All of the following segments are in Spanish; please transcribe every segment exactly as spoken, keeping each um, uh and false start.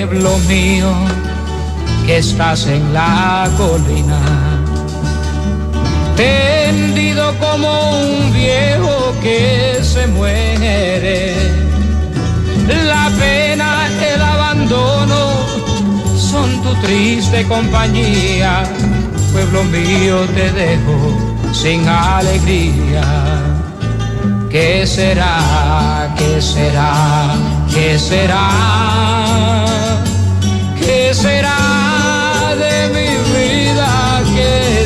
pueblo mío, que estás en la colina, tendido como un viejo que se muere. La pena, el abandono son tu triste compañía. Pueblo mío, te dejo sin alegría. ¿Qué será? ¿Qué será? ¿Qué será? ¿Qué será de mi vida? ¿Qué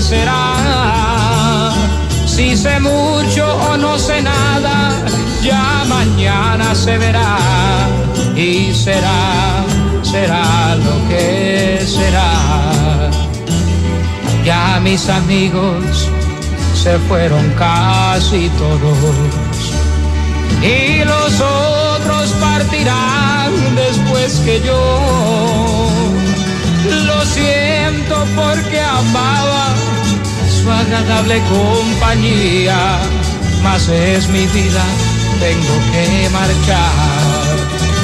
será? Si sé mucho o no sé nada, ya mañana se verá. Y será, será lo que será. Ya mis amigos se fueron casi todos, y los otros partirán después que yo. Lo siento porque amaba su agradable compañía, mas es mi vida, tengo que marchar.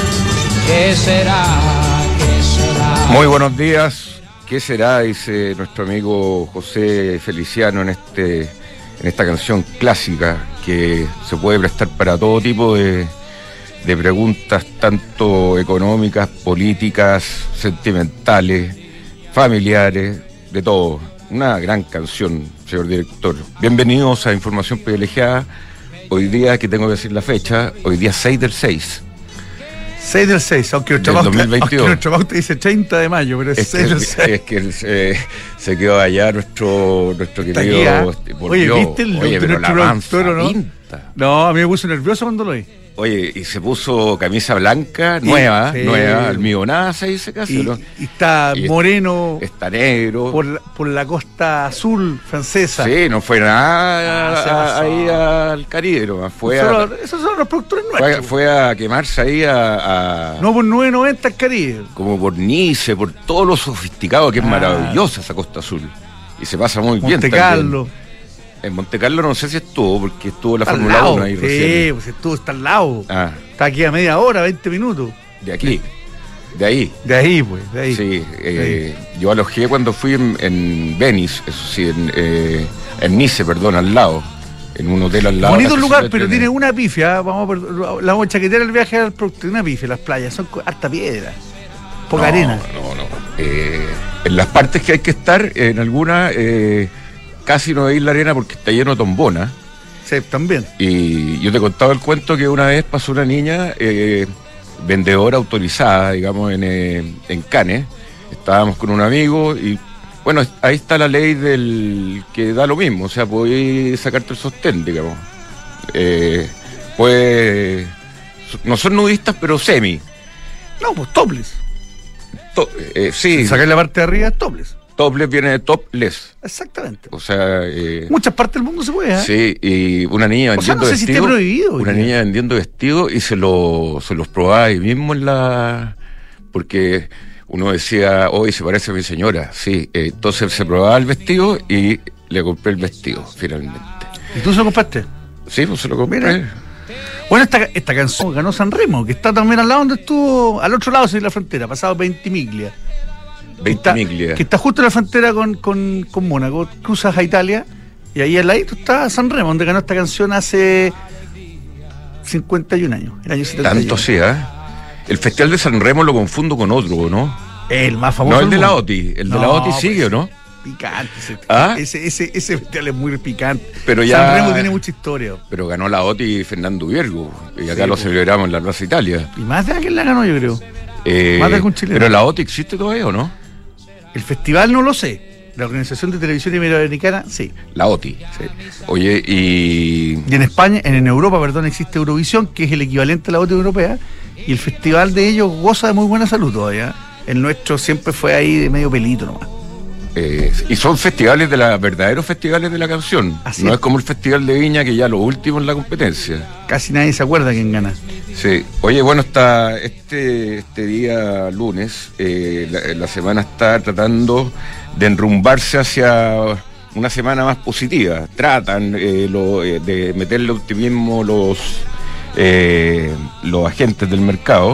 ¿Qué será? ¿Qué será? Muy buenos días. ¿Qué será? Dice nuestro amigo José Feliciano en este en esta canción clásica que se puede prestar para todo tipo de, de preguntas, tanto económicas, políticas, sentimentales, familiares, de todo. Una gran canción, señor director. Bienvenidos a Información Privilegiada. Hoy día, que tengo que decir la fecha, hoy día seis del seis. seis del seis, aunque nuestra pauta dice treinta de mayo, pero es, es seis del seis. Es que eh, se quedó allá nuestro nuestro querido. Oye, Dios, ¿viste el oye, de nuestro productor o no? Pinta. No, a mí me puso nervioso cuando lo vi. Oye, y se puso camisa blanca, nueva, sí, nueva, almidonada se dice casi, y, ¿no? Y está y moreno. Está negro. Por la, por la costa azul francesa. Sí, no fue nada ah, a, ahí al Caribe, nomás. Fue Solo, a, esos son los productores fue, nuestros. Fue a quemarse ahí a, a... No, por nueve noventa al Caribe. Como por Nice, por todo lo sofisticado que es ah. maravillosa esa costa azul. Y se pasa muy bien. Monte Carlo. En Monte Carlo no sé si estuvo, porque estuvo la está Fórmula uno ahí sí, recién. Sí, pues estuvo, está al lado. Ah. Está aquí a media hora, veinte minutos. De aquí, de ahí. De ahí, pues, de ahí. Sí, eh, ahí. Yo alojé cuando fui en, en Venice, eso sí, en, eh, en Nice, perdón, al lado. En un hotel al lado. Bonito lugar, pero tiene una pifia. Vamos a, la vamos a chaquetear el viaje al producto. Una pifia, las playas, son harta piedra. Poca no, arena. No, no, eh, en las partes que hay que estar, en algunas... Eh, casi no veis la arena porque está lleno de tombona. Sí, también. Y yo te contaba el cuento que una vez pasó una niña eh, vendedora autorizada, digamos, en, eh, en Cannes. Estábamos con un amigo y, bueno, ahí está la ley del que da lo mismo, o sea, podéis sacarte el sostén, digamos. Eh, pues, no son nudistas, pero semi. No, pues topless. To, eh, sí. Sacar la parte de arriba es topless. Topless viene de topless. Exactamente. O sea... Eh, muchas partes del mundo se puede, ¿eh? Sí, y una niña vendiendo o sea, no sé vestido... si esté prohibido. Una niña vendiendo vestido y se, lo, se los probaba ahí mismo en la... Porque uno decía, hoy se parece a mi señora. Sí, eh, entonces se probaba el vestido y le compré el vestido, finalmente. ¿Y tú se lo compraste? Sí, pues se lo compré. Mira. Bueno, esta, esta canción ganó San Remo, que está también al lado donde estuvo, al otro lado de la frontera, pasado Ventimiglia. Ventimiglia. Que está justo en la frontera con, con, con Mónaco, cruzas a Italia y ahí al ladito está San Remo, donde ganó esta canción hace cincuenta y un años, el año setenta y uno. Tanto sí, ¿eh? El Festival de San Remo lo confundo con otro, ¿no? El más famoso. No, el de la O T I. El no, de la O T I sigue, pues, ¿o no? Picante. Ese, ¿Ah? ese, ese, ese festival es muy picante. Pero ya, San Remo tiene mucha historia. Pero ganó la O T I Fernando Viergo. Y acá sí, lo pues celebramos en la Plaza Italia. Y más de aquel la ganó, yo creo. Eh, más de algún chileno. Pero la O T I existe todavía, ¿o no? El festival no lo sé. La Organización de Televisión Iberoamericana, sí. La O T I. Sí. Oye, y... Y en España, en, en Europa, perdón, existe Eurovisión, que es el equivalente a la O T I europea, y el festival de ellos goza de muy buena salud todavía. El nuestro siempre fue ahí de medio pelito nomás. Eh, y son festivales de la verdaderos festivales de la canción. Así no es. es como el Festival de Viña, que ya lo último en la competencia. Casi nadie se acuerda quién gana. Sí. Oye, bueno, está este, este día lunes, eh, la, la semana está tratando de enrumbarse hacia una semana más positiva. Tratan eh, lo, eh, de meterle optimismo los, eh, los agentes del mercado.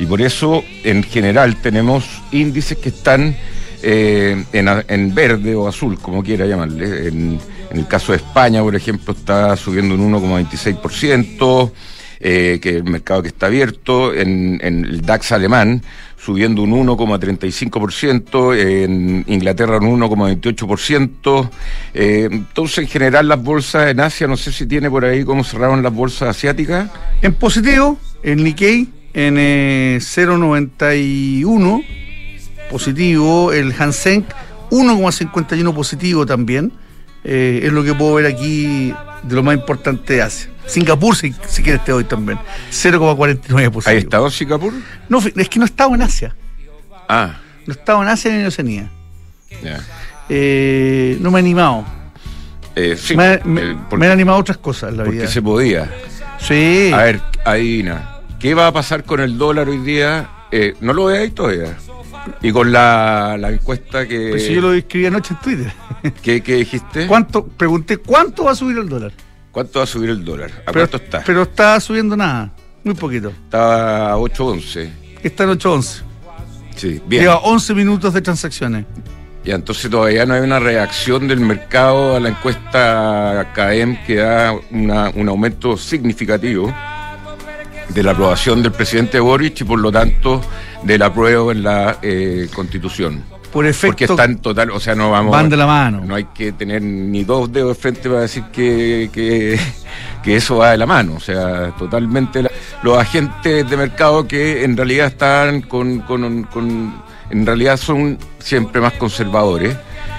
Y por eso, en general, tenemos índices que están eh, en, en verde o azul, como quiera llamarle. En, en el caso de España, por ejemplo, está subiendo un uno coma veintiséis por ciento, eh, que es el mercado que está abierto. En, en el DAX alemán, subiendo un uno coma treinta y cinco por ciento, en Inglaterra un uno coma veintiocho por ciento. Eh, entonces, en general, las bolsas en Asia, no sé si tiene por ahí cómo cerraron las bolsas asiáticas. En positivo, el Nikkei en eh, cero coma noventa y uno positivo, el Hang uno coma cincuenta y uno positivo también. Eh, es lo que puedo ver aquí de lo más importante de Asia. Singapur, si, si quieres te doy también, cero coma cuarenta y nueve positivo. ¿Has estado en Singapur? No, es que no he estado en Asia. Ah. No he estado en Asia ni en Oceanía. Yeah. Eh, no me he animado. Eh, sí, me, me, eh, porque, me han animado otras cosas en la porque vida. se podía. Sí. A ver, adivina, ¿qué va a pasar con el dólar hoy día? Eh, no lo veáis todavía. Y con la, la encuesta que... Pues si yo lo escribí anoche en Twitter. ¿Qué, qué dijiste? ¿Cuánto? Pregunté, ¿cuánto va a subir el dólar? ¿Cuánto va a subir el dólar? ¿A pero, cuánto está? Pero está subiendo nada, muy poquito. Está a ocho once. Está en ocho once. Sí, bien. Lleva once minutos de transacciones. Y entonces todavía no hay una reacción del mercado a la encuesta C A E M que da una, un aumento significativo de la aprobación del presidente Boric y por lo tanto del apruebo en la eh, Constitución. Por efecto, porque está en total, o sea, no vamos... Van de la mano. No hay que tener ni dos dedos de frente para decir que, que, que eso va de la mano. O sea, totalmente... La, los agentes de mercado que en realidad están con, con, con... En realidad son siempre más conservadores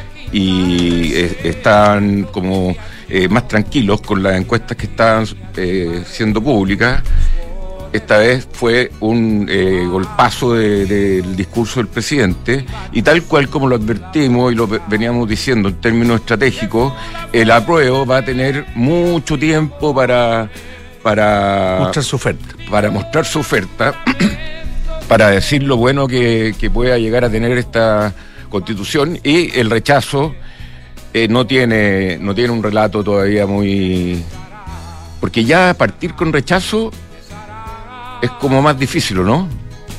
y eh, están como eh, más tranquilos con las encuestas que están eh, siendo públicas. Esta vez fue un eh, golpazo de, de, del discurso del presidente y tal cual como lo advertimos y lo veníamos diciendo en términos estratégicos, el apruebo va a tener mucho tiempo para para mostrar su oferta, para mostrar su oferta, para decir lo bueno que, que pueda llegar a tener esta Constitución, y el rechazo eh, no tiene no tiene un relato todavía muy, porque ya partir con rechazo es como más difícil, ¿o no?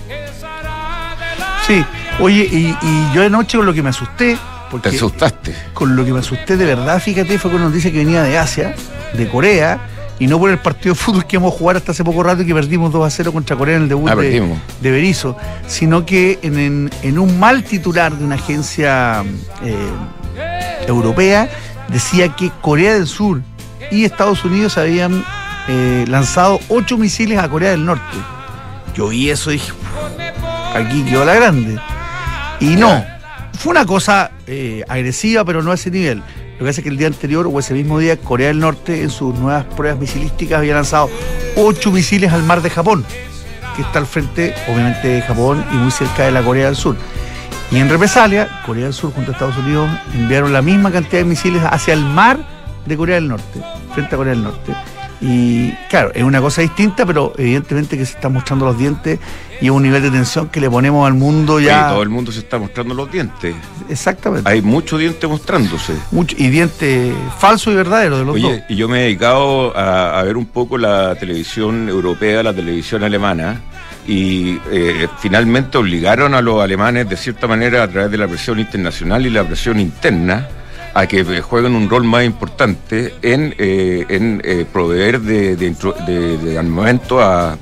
Sí. Oye, y, y yo anoche con lo que me asusté... Porque ¿te asustaste? Con lo que me asusté de verdad, fíjate, fue con una noticia que venía de Asia, de Corea, y no por el partido de fútbol que íbamos a jugar hasta hace poco rato y que perdimos dos a cero contra Corea en el debut ah, de, de Berizzo, sino que en, en, en un mal titular de una agencia eh, europea decía que Corea del Sur y Estados Unidos habían... Eh, lanzado ocho misiles a Corea del Norte. Yo vi eso y dije, aquí quedó la grande. Y no, fue una cosa eh, agresiva, pero no a ese nivel. Lo que pasa es que el día anterior o ese mismo día, Corea del Norte en sus nuevas pruebas misilísticas había lanzado ocho misiles al mar de Japón, que está al frente, obviamente, de Japón y muy cerca de la Corea del Sur. Y en represalia, Corea del Sur junto a Estados Unidos enviaron la misma cantidad de misiles hacia el mar de Corea del Norte, frente a Corea del Norte. Y claro, es una cosa distinta, pero evidentemente que se están mostrando los dientes y es un nivel de tensión que le ponemos al mundo ya. Sí, todo el mundo se está mostrando los dientes. Exactamente. Hay mucho diente mostrándose. Mucho, y dientes falso y verdadero de los Oye, dos. Y yo me he dedicado a, a ver un poco la televisión europea, la televisión alemana, y eh, finalmente obligaron a los alemanes, de cierta manera, a través de la presión internacional y la presión interna, a que jueguen un rol más importante en, eh, en eh, proveer de, de, de, de armamento a,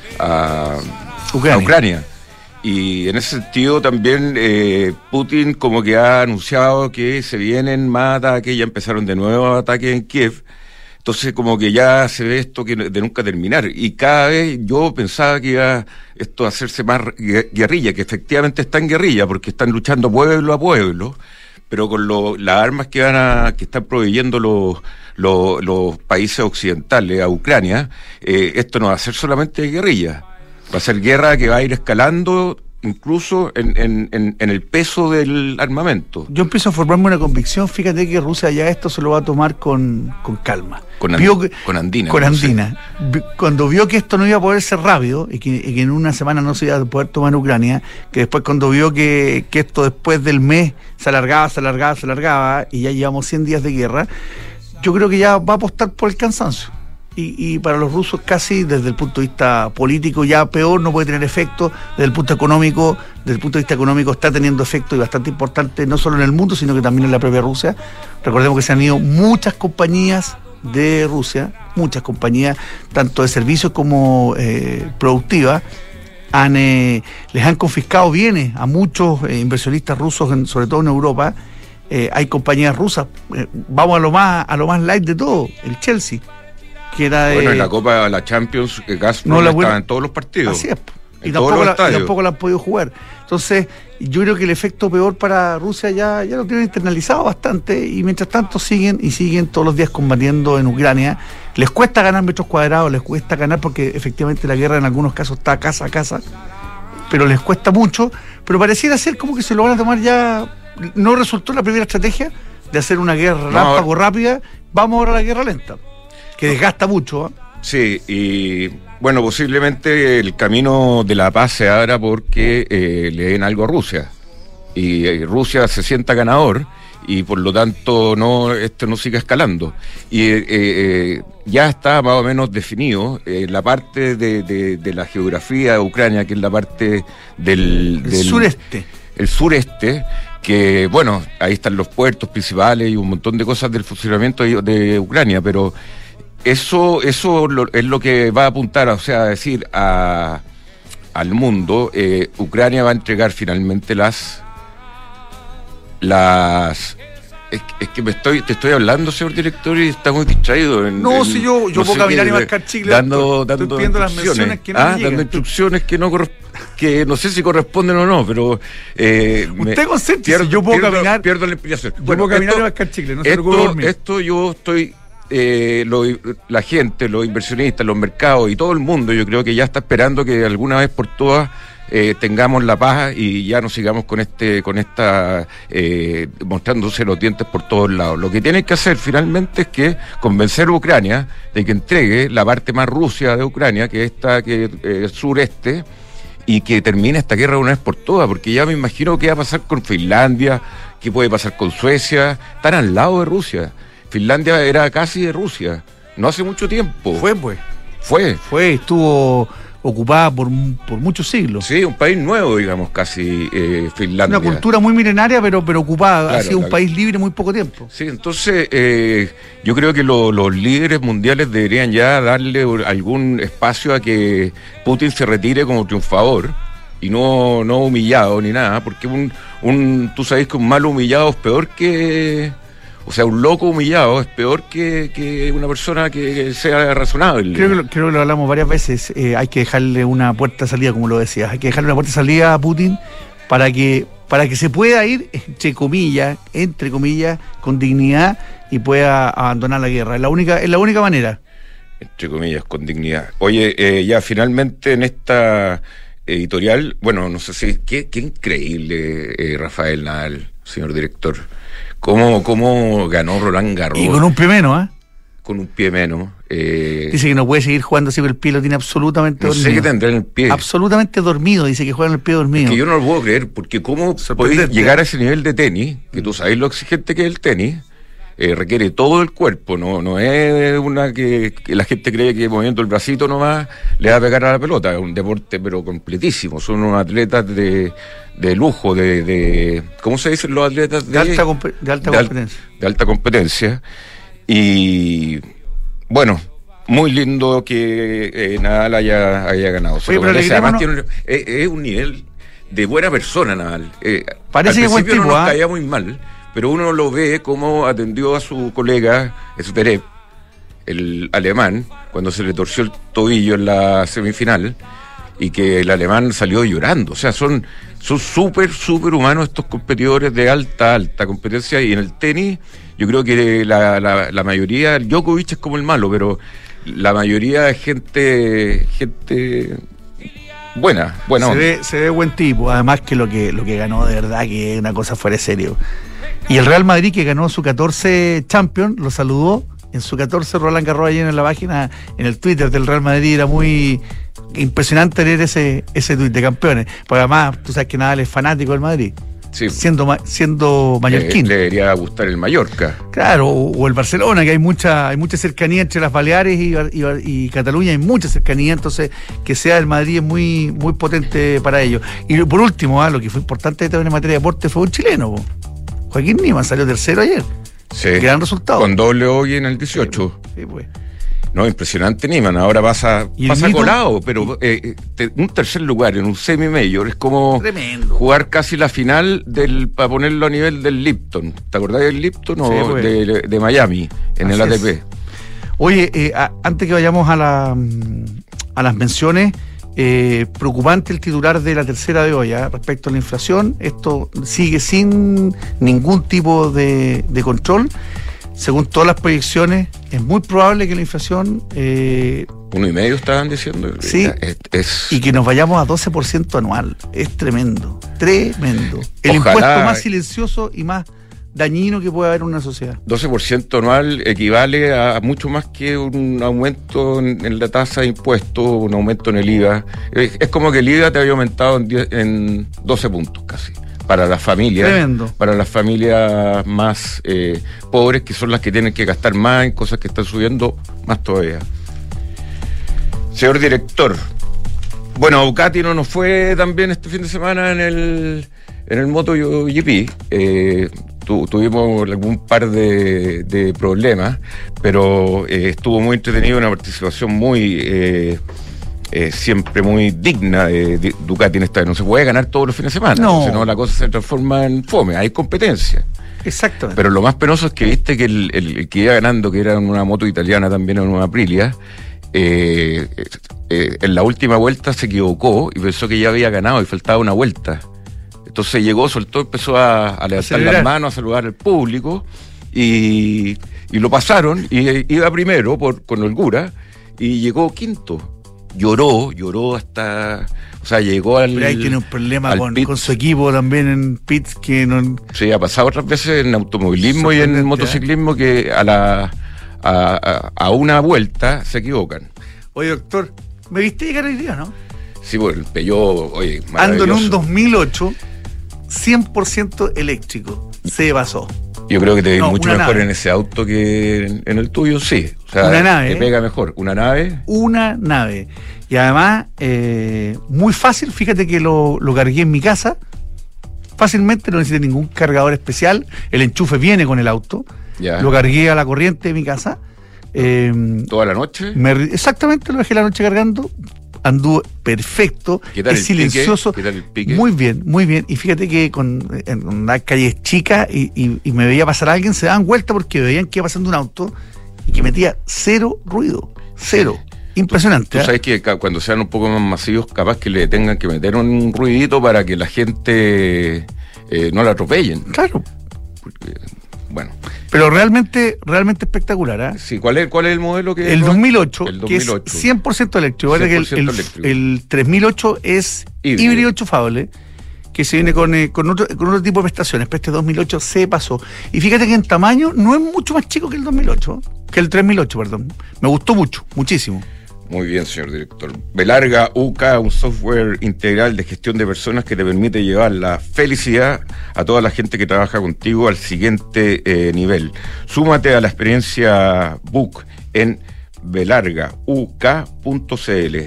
a, Ucrania. a Ucrania. Y en ese sentido también eh, Putin como que ha anunciado que se vienen más ataques, ya empezaron de nuevo ataques en Kiev. Entonces como que ya se ve esto que de nunca terminar. Y cada vez yo pensaba que iba esto a hacerse más guerrilla, que efectivamente está en guerrilla, porque están luchando pueblo a pueblo, pero con lo, las armas que van a, que están proveyendo los, los, los países occidentales a Ucrania, eh, esto no va a ser solamente guerrilla, va a ser guerra que va a ir escalando incluso en, en, en, en el peso del armamento. Yo empiezo a formarme una convicción, fíjate que Rusia ya esto se lo va a tomar con, con calma. Con, and, que, con andina. Con no andina. Sé. Cuando vio que esto no iba a poder ser rápido y que, y que en una semana no se iba a poder tomar Ucrania, que después cuando vio que, que esto después del mes se alargaba, se alargaba, se alargaba y ya llevamos cien días de guerra, yo creo que ya va a apostar por el cansancio. y, y para los rusos casi desde el punto de vista político ya peor, no puede tener efecto. Desde el punto económico, desde el punto de vista económico está teniendo efecto y bastante importante, no solo en el mundo, sino que también en la propia Rusia. Recordemos que se han ido muchas compañías de Rusia, muchas compañías, tanto de servicios como eh, productivas. Han, eh, les han confiscado bienes a muchos eh, inversionistas rusos, en, sobre todo en Europa. Eh, hay compañías rusas, eh, vamos a lo más a lo más light de todo, el Chelsea, que era de, bueno, en la Copa, la Champions, que Gazprom no, la estaba buena, en todos los partidos. Así es, y tampoco, la, y tampoco la han podido jugar. Entonces, yo creo que el efecto peor para Rusia ya, ya lo tienen internalizado bastante, y mientras tanto siguen y siguen todos los días combatiendo en Ucrania. Les cuesta ganar metros cuadrados, les cuesta ganar porque efectivamente la guerra en algunos casos está casa a casa, pero les cuesta mucho, pero pareciera ser como que se lo van a tomar ya. No resultó la primera estrategia de hacer una guerra no, ráfago rápida, vamos ahora a la guerra lenta, que desgasta mucho, ¿eh? Sí, y bueno, posiblemente el camino de la paz se abra porque eh, le den algo a Rusia, y eh, Rusia se sienta ganador, y por lo tanto no esto no siga escalando. Y eh, eh, ya está más o menos definido eh, la parte de, de, de la geografía de Ucrania, que es la parte del, del el sureste. El sureste, que bueno, ahí están los puertos principales y un montón de cosas del funcionamiento de, de Ucrania, pero eso eso lo, es lo que va a apuntar, o sea, a decir a, al mundo, eh, Ucrania va a entregar finalmente las las es, es que me estoy te estoy hablando, señor director, y estamos distraídos en, no, en, si yo, yo no puedo sé caminar qué, y marcar chicle, dando, estoy, dando estoy las menciones que no ah, me dando instrucciones que no que no sé si corresponden o no, pero eh, usted concéntrese, yo puedo pierdo, caminar pierdo la inspiración. Yo bueno, puedo caminar esto, y marcar chicle, no se esto, preocupe por mí. Esto yo estoy eh, lo, la gente, los inversionistas, los mercados y todo el mundo, yo creo que ya está esperando que alguna vez por todas Eh, tengamos la paz y ya no sigamos con este con esta eh, mostrándose los dientes por todos lados. Lo que tienen que hacer finalmente es que convencer a Ucrania de que entregue la parte más Rusia de Ucrania, que es esta que eh, sureste, y que termine esta guerra de una vez por todas, porque ya me imagino qué va a pasar con Finlandia, qué puede pasar con Suecia. Están al lado de Rusia. Finlandia era casi de Rusia, no hace mucho tiempo. Fue, pues. Fue. Fue, estuvo ocupada por, por muchos siglos. Sí, un país nuevo, digamos, casi eh, Finlandia. Una cultura muy milenaria, pero, pero ocupada. Claro, ha sido un la... país libre muy poco tiempo. Sí, entonces eh, yo creo que lo, los líderes mundiales deberían ya darle algún espacio a que Putin se retire como triunfador y no, no humillado ni nada, porque un, un tú sabes que un malo humillado es peor que... O sea, un loco humillado es peor que, que una persona que sea razonable. Creo que lo, creo que lo hablamos varias veces. Eh, hay que dejarle una puerta de salida, como lo decías. Hay que dejarle una puerta de salida a Putin para que para que se pueda ir, entre comillas, entre comillas, con dignidad y pueda abandonar la guerra. Es la única, es la única manera. Entre comillas, con dignidad. Oye, eh, ya finalmente en esta editorial, bueno, no sé si... Qué, qué increíble, eh, Rafael Nadal, señor director. ¿Cómo, cómo ganó Roland Garros? Y con un pie menos, ¿eh? Con un pie menos. Eh... Dice que no puede seguir jugando así, pero el pie lo tiene absolutamente no dormido. No sé qué tendrá en el pie. Absolutamente dormido, dice que juega en el pie dormido. Es que yo no lo puedo creer, porque cómo podéis llegar a ese nivel de tenis, que tú sabes lo exigente que es el tenis, eh, requiere todo el cuerpo, no no es una que, que la gente cree que moviendo el bracito nomás le va a pegar a la pelota, es un deporte pero completísimo, son unos atletas de... de lujo, de, de ¿cómo se dicen los atletas? De, de alta, de alta de competencia. Al, de alta competencia. Y bueno, muy lindo que eh, Nadal haya, haya ganado. Oye, pero además tiene un, es, es un nivel de buena persona, Nadal. Eh, Parece que buen tipo, no nos ¿ah? caía muy mal, pero uno lo ve como atendió a su colega Zverev, el alemán, cuando se le torció el tobillo en la semifinal, y que el alemán salió llorando. O sea, son son súper, súper humanos estos competidores de alta, alta competencia. Y en el tenis, yo creo que la, la, la mayoría, el Djokovic es como el malo, pero la mayoría es gente, gente buena, buena se onda. ve, se ve buen tipo, además que lo que lo que ganó de verdad que es una cosa fuera de serio. Y el Real Madrid, que ganó su catorce Champions, lo saludó en su catorce Roland Garros ayer en la página, en el Twitter del Real Madrid. Era muy impresionante leer ese ese tuit de campeones, porque además tú sabes que Nadal es fanático del Madrid. sí. siendo, siendo mallorquín. Eh, le debería gustar el Mallorca. Claro, o, o el Barcelona, que hay mucha hay mucha cercanía entre las Baleares y, y, y Cataluña, hay mucha cercanía, entonces que sea el Madrid es muy, muy potente para ellos. Y por último, ¿eh? lo que fue importante también en materia de deporte fue un chileno, po. Joaquín Niman salió tercero ayer. Sí. Gran resultado. Con doble hoy en el dieciocho. Sí, pues. No, impresionante Niman, ahora pasa, pasa colado, pero eh, te, un tercer lugar en un semi-major es como tremendo. Jugar casi la final del para ponerlo a nivel del Lipton. ¿Te acordás del Lipton o sí, pues. de, de Miami en Así el A T P? Es. Oye, eh, a, antes que vayamos a, la, a las menciones, eh, preocupante el titular de la tercera de hoy, ¿eh? Respecto a la inflación, esto sigue sin ningún tipo de, de control. Según todas las proyecciones, es muy probable que la inflación... Eh, Uno y medio estaban diciendo. Sí, es, es... y que nos vayamos a doce por ciento anual. Es tremendo, tremendo. El Ojalá... impuesto más silencioso y más dañino que puede haber en una sociedad. doce por ciento anual equivale a mucho más que un aumento en, en la tasa de impuestos, un aumento en el I V A. Es, es como que el I V A te había aumentado en, diez, en doce puntos casi. Para las familias, Tremendo. para las familias más eh, pobres, que son las que tienen que gastar más en cosas que están subiendo más todavía. Señor director, bueno, Ducati no nos fue tan bien este fin de semana en el en el MotoGP. Eh, tu, tuvimos algún par de, de problemas, pero eh, estuvo muy entretenido, una participación muy... Eh, Eh, siempre muy digna de, de Ducati en esta vez. No se puede ganar todos los fines de semana, no. Si no la cosa se transforma en fome, hay competencia. Exactamente. Pero lo más penoso es que viste que el, el, el que iba ganando, que era una moto italiana también, en una Aprilia, eh, eh, en la última vuelta se equivocó y pensó que ya había ganado y faltaba una vuelta. Entonces llegó, soltó, empezó a, a levantar Acelerar. las manos, a saludar al público y, y lo pasaron y iba primero por, con holgura y llegó quinto. Lloró, lloró hasta... O sea, llegó al... Pero ahí tiene un problema con, con su equipo también en pits que no... Sí, ha pasado otras veces en automovilismo y en motociclismo, ¿eh? Que a la a, a, a una vuelta se equivocan. Oye, doctor, ¿me viste llegar hoy día, no? Sí, pues el Peugeot, oye, ando en un dos mil ocho cien por ciento eléctrico. Se basó. Yo creo que te vi no, mucho mejor nave. en ese auto que en, en el tuyo, sí. O sea, una nave. Te pega mejor. ¿Una nave? Una nave. Y además, eh, muy fácil, fíjate que lo, lo cargué en mi casa. Fácilmente, no necesité ningún cargador especial. El enchufe viene con el auto. Ya. Lo cargué a la corriente de mi casa. Eh, ¿Toda la noche? Me, exactamente, lo dejé la noche cargando. Anduvo perfecto, es silencioso, ¿Qué tal el pique? Muy bien, muy bien. Y fíjate que con, en una calle chica y, y, y me veía pasar a alguien, se daban vuelta porque veían que iba pasando un auto y que metía cero ruido, cero. Impresionante. Tú, tú sabes que cuando sean un poco más masivos, capaz que le tengan que meter un ruidito para que la gente eh, no la atropellen. Claro. Porque, bueno. Pero realmente, realmente espectacular, ¿eh? Sí, ¿cuál es, cuál es el modelo que el dos mil ocho, el dos mil ocho, que es cien por ciento eléctrico. cien por ciento que el, eléctrico. El, el tres mil ocho es híbrido, híbrido enchufable, que se viene con, eh, con, otro, con otro tipo de prestaciones, pero este dos mil ocho se pasó. Y fíjate que en tamaño no es mucho más chico que el dos mil ocho, que el tres mil ocho, perdón. Me gustó mucho, muchísimo. Muy bien, señor director. Belarga U K, un software integral de gestión de personas que te permite llevar la felicidad a toda la gente que trabaja contigo al siguiente eh, nivel. Súmate a la experiencia Book en belarga u k punto c l.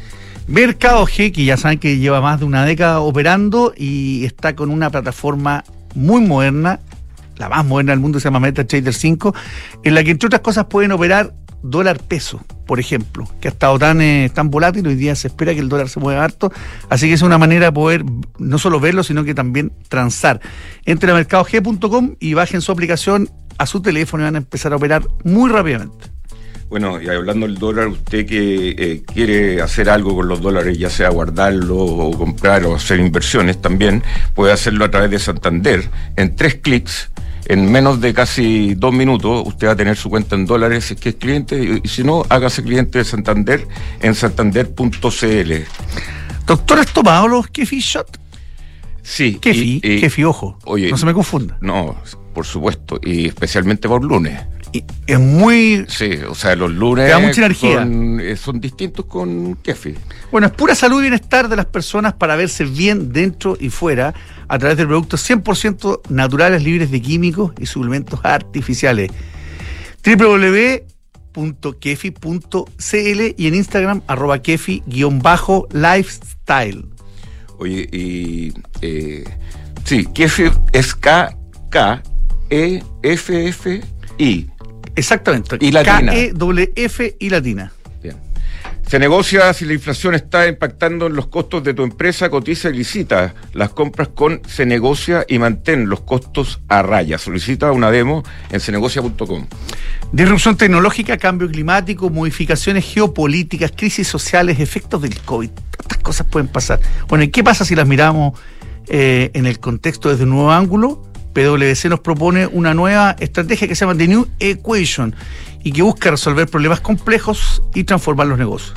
Mercado G, que ya saben que lleva más de una década operando y está con una plataforma muy moderna, la más moderna del mundo, se llama MetaTrader cinco, en la que entre otras cosas pueden operar dólar peso, por ejemplo, que ha estado tan, eh, tan volátil. Hoy día se espera que el dólar se mueva harto, así que es una manera de poder no solo verlo, sino que también transar. Entren a mercado g punto com y bajen su aplicación a su teléfono y van a empezar a operar muy rápidamente. Bueno, y hablando del dólar, usted que eh, quiere hacer algo con los dólares, ya sea guardarlo o comprar o hacer inversiones también, puede hacerlo a través de Santander. En tres clics, en menos de casi dos minutos, usted va a tener su cuenta en dólares si es que es cliente, y, y si no, hágase cliente de Santander en santander punto c l. Doctor, ¿has tomado los Kefi Shot? Sí. Kefi, y, y, Kefi, ojo, oye, no se me confunda. No, por supuesto, y especialmente por lunes. es muy... Sí, o sea, los lunes... Te da mucha energía. Son, son distintos con Kefi. Bueno, es pura salud y bienestar de las personas para verse bien dentro y fuera a través de productos cien por ciento naturales, libres de químicos y suplementos artificiales. doble u doble u doble u punto kefi punto c l y en Instagram arroba kefi-lifestyle. Oye, y... Eh, sí, Kefi es K K E F F I. Exactamente. Y latina. K E F F y latina. Bien. Se negocia si la inflación está impactando en los costos de tu empresa, cotiza y licita las compras con Se Negocia y mantén los costos a raya. Solicita una demo en senegocia punto com. Disrupción tecnológica, cambio climático, modificaciones geopolíticas, crisis sociales, efectos del COVID. Tantas cosas pueden pasar. Bueno, ¿y qué pasa si las miramos eh, en el contexto desde un nuevo ángulo? P W C nos propone una nueva estrategia que se llama The New Equation y que busca resolver problemas complejos y transformar los negocios.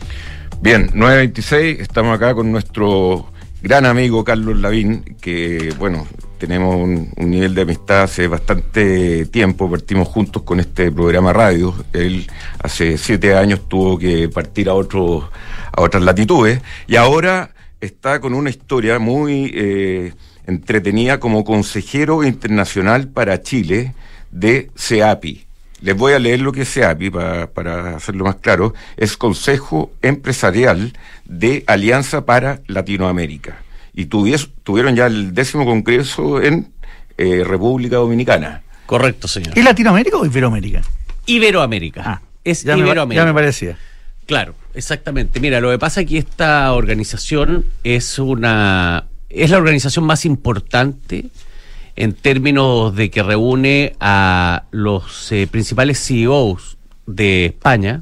Bien, nueve veintiséis, estamos acá con nuestro gran amigo Carlos Lavín, que, bueno, tenemos un, un nivel de amistad hace bastante tiempo, partimos juntos con este programa radio. Él hace siete años tuvo que partir a, otro, a otras latitudes y ahora está con una historia muy... Eh, entretenida como consejero internacional para Chile de CEAPI. Les voy a leer lo que es CEAPI para, para hacerlo más claro. Es Consejo Empresarial de Alianza para Latinoamérica. Y tuvies, tuvieron ya el décimo congreso en eh, República Dominicana. Correcto, señor. ¿Es Latinoamérica o Iberoamérica? Iberoamérica. Ah, es ya Iberoamérica. Me, ya me parecía. Claro, exactamente. Mira, lo que pasa es que esta organización es una... es la organización más importante en términos de que reúne a los eh, principales C E Os de España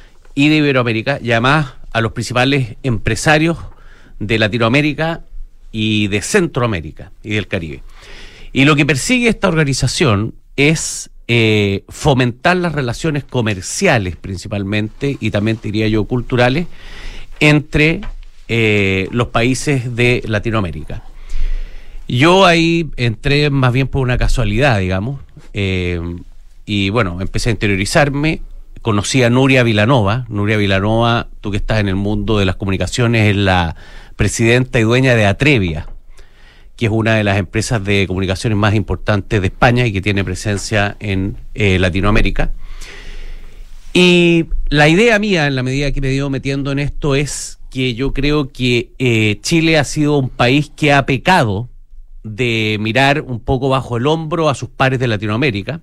y de Iberoamérica y además a los principales empresarios de Latinoamérica y de Centroamérica y del Caribe. Y lo que persigue esta organización es eh, fomentar las relaciones comerciales principalmente y también diría yo culturales entre Eh, los países de Latinoamérica. Yo ahí entré más bien por una casualidad, digamos, eh, y bueno, empecé a interiorizarme, conocí a Nuria Vilanova. Nuria Vilanova, tú que estás en el mundo de las comunicaciones, es la presidenta y dueña de Atrevia, que es una de las empresas de comunicaciones más importantes de España y que tiene presencia en eh, Latinoamérica. Y la idea mía, en la medida que me he ido metiendo en esto, es que yo creo que eh, Chile ha sido un país que ha pecado de mirar un poco bajo el hombro a sus pares de Latinoamérica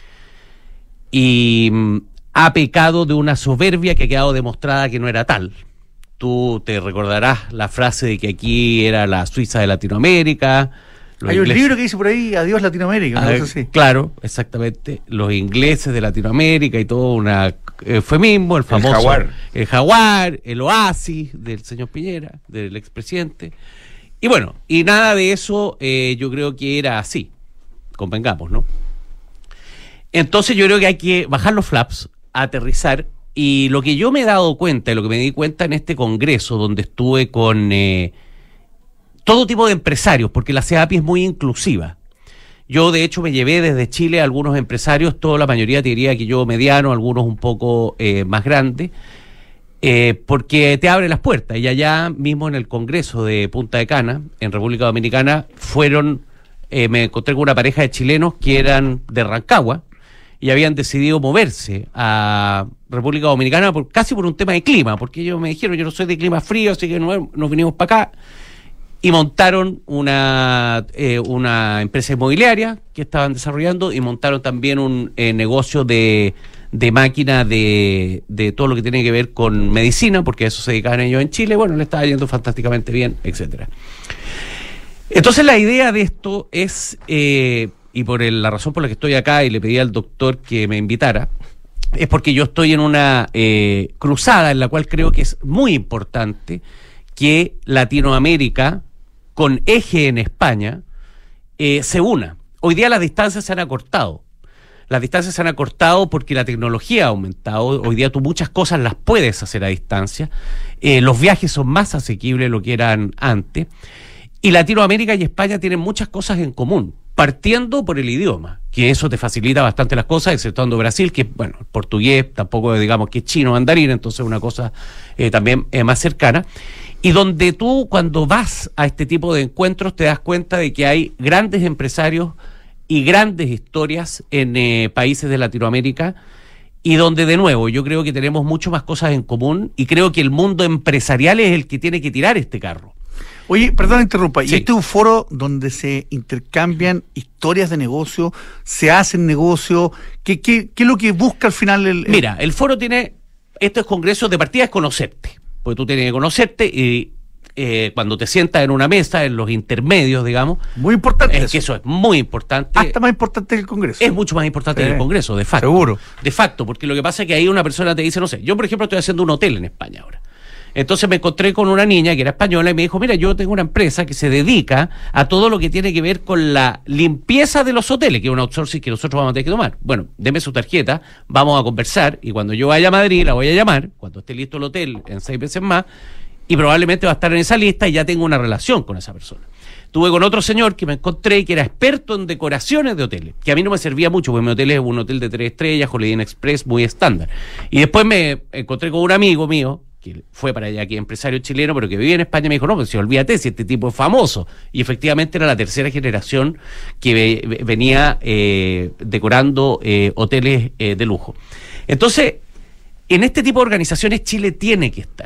y mm, ha pecado de una soberbia que ha quedado demostrada que no era tal. Tú te recordarás la frase de que aquí era la Suiza de Latinoamérica. Hay ingleses, un libro que dice por ahí, Adiós Latinoamérica, ¿no? Ah, Eso sí. Claro, exactamente. Los ingleses de Latinoamérica y todo una eufemismo, el famoso... El jaguar. El jaguar, el oasis del señor Piñera, del expresidente. Y bueno, y nada de eso eh, yo creo que era así, convengamos, ¿no? Entonces yo creo que hay que bajar los flaps, aterrizar, y lo que yo me he dado cuenta, y lo que me di cuenta en este congreso, donde estuve con... Eh, todo tipo de empresarios, porque la CEAPI es muy inclusiva. Yo, de hecho, me llevé desde Chile a algunos empresarios, toda la mayoría te diría que yo mediano, algunos un poco eh, más grandes, eh, porque te abre las puertas. Y allá mismo en el Congreso de Punta de Cana, en República Dominicana, fueron, eh, me encontré con una pareja de chilenos que eran de Rancagua y habían decidido moverse a República Dominicana por, casi por un tema de clima, porque ellos me dijeron, yo no soy de clima frío, así que no, nos vinimos para acá. Y montaron una eh, una empresa inmobiliaria que estaban desarrollando y montaron también un eh, negocio de, de máquina de, de todo lo que tiene que ver con medicina, porque a eso se dedicaban ellos en Chile. Bueno, le estaba yendo fantásticamente bien, etcétera. Entonces la idea de esto es, eh, y por el, la razón por la que estoy acá y le pedí al doctor que me invitara, es porque yo estoy en una eh, cruzada en la cual creo que es muy importante que Latinoamérica, con eje en España, eh, se una. Hoy día las distancias se han acortado. Las distancias se han acortado porque la tecnología ha aumentado. Hoy día tú muchas cosas las puedes hacer a distancia. Eh, los viajes son más asequibles de lo que eran antes. Y Latinoamérica y España tienen muchas cosas en común, partiendo por el idioma. que eso te facilita bastante las cosas, exceptuando Brasil, que, bueno, portugués tampoco digamos que es chino mandarín, entonces una cosa eh, también eh, más cercana, y donde tú cuando vas a este tipo de encuentros te das cuenta de que hay grandes empresarios y grandes historias en eh, países de Latinoamérica, y donde de nuevo yo creo que tenemos mucho más cosas en común, y creo que el mundo empresarial es el que tiene que tirar este carro. Oye, perdón, interrumpa. Sí. ¿Y este es un foro donde se intercambian historias de negocio, se hacen negocios? ¿Qué, qué, qué es lo que busca al final el, el... Mira, el foro tiene, estos congresos de partida es conocerte, porque tú tienes que conocerte y eh, cuando te sientas en una mesa, en los intermedios, digamos. Muy importante Es eso. que eso es muy importante. Hasta más importante que el Congreso. Es mucho más importante Sí. que el Congreso, de facto. Seguro. De facto, porque lo que pasa es que ahí una persona te dice, no sé, yo por ejemplo estoy haciendo un hotel en España ahora. Entonces me encontré con una niña que era española y me dijo, mira, yo tengo una empresa que se dedica a todo lo que tiene que ver con la limpieza de los hoteles, que es un outsourcing que nosotros vamos a tener que tomar. Bueno, deme su tarjeta, vamos a conversar, y cuando yo vaya a Madrid la voy a llamar, cuando esté listo el hotel en seis meses más, y probablemente va a estar en esa lista y ya tengo una relación con esa persona. Tuve con otro señor que me encontré que era experto en decoraciones de hoteles, que a mí no me servía mucho, porque mi hotel es un hotel de tres estrellas, Holiday Inn Express, muy estándar. Y después me encontré con un amigo mío, que fue para allá, que es empresario chileno, pero que vivía en España, y me dijo, no, pues si olvídate, si este tipo es famoso. Y efectivamente era la tercera generación que ve, venía eh, decorando eh, hoteles eh, de lujo. Entonces, en este tipo de organizaciones Chile tiene que estar.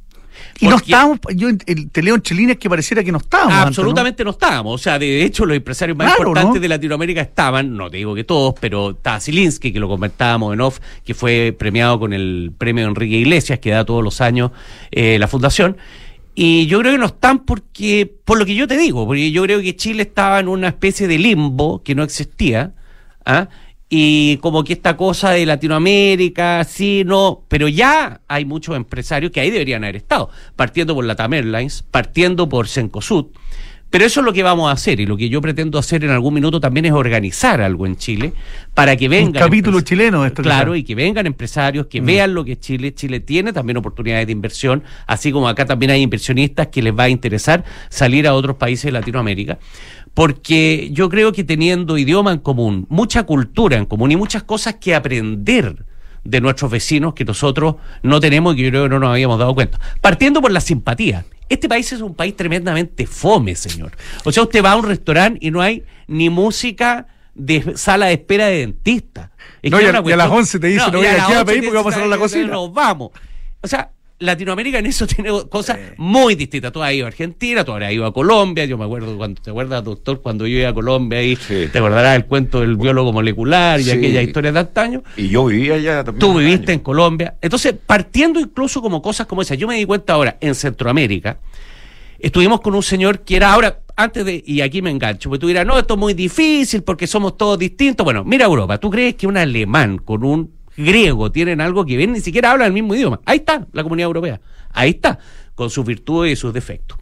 Y no Porque- estábamos, yo en- el- te leo entre líneas que pareciera que no estábamos. antes, ¿no? Absolutamente no estábamos. O sea, de hecho, los empresarios más Claro, importantes ¿no? de Latinoamérica estaban, no te digo que todos, pero estaba Zielinski, que lo comentábamos en off, que fue premiado con el premio Enrique Iglesias, que da todos los años eh, la fundación. Y yo creo que no están porque, por lo que yo te digo, porque yo creo que Chile estaba en una especie de limbo que no existía, ¿ah? Y como que esta cosa de Latinoamérica, sí, no, pero ya hay muchos empresarios que ahí deberían haber estado, partiendo por Latam Airlines, partiendo por Cencosud, pero eso es lo que vamos a hacer, y lo que yo pretendo hacer en algún minuto también es organizar algo en Chile para que vengan... Un capítulo empres- chileno de esto. Claro, quizás. y que vengan empresarios, que Mm. vean lo que es Chile. Chile tiene también oportunidades de inversión, así como acá también hay inversionistas que les va a interesar salir a otros países de Latinoamérica, porque yo creo que teniendo idioma en común, mucha cultura en común y muchas cosas que aprender de nuestros vecinos que nosotros no tenemos y que yo creo que no nos habíamos dado cuenta. Partiendo por la simpatía. Este país es un país tremendamente fome, señor. O sea, usted va a un restaurante y no hay ni música de sala de espera de dentista. Es No, que y es a- una y a las cuestión- once te dicen, No, "Oye, y a aquí las va a once pedir te porque vamos a dicen, cerrar la cocina". Nos vamos. O sea, Latinoamérica en eso tiene cosas muy distintas. Tú has ido a Argentina, tú habrás ido a Colombia. Yo me acuerdo, cuando ¿te acuerdas, doctor, cuando yo iba a Colombia ahí? Sí. Te acordarás el cuento del biólogo molecular y Sí. aquella historia de antaño. Y yo vivía allá también. Tú un viviste año. en Colombia. Entonces, partiendo incluso como cosas como esas, yo me di cuenta ahora, en Centroamérica, estuvimos con un señor que era ahora, antes de, y aquí me engancho, porque tú dirás, no, esto es muy difícil porque somos todos distintos. Bueno, mira Europa, ¿tú crees que un alemán con un griego tienen algo que ver? Ni siquiera hablan el mismo idioma. Ahí está la Comunidad Europea. Ahí está, con sus virtudes y sus defectos.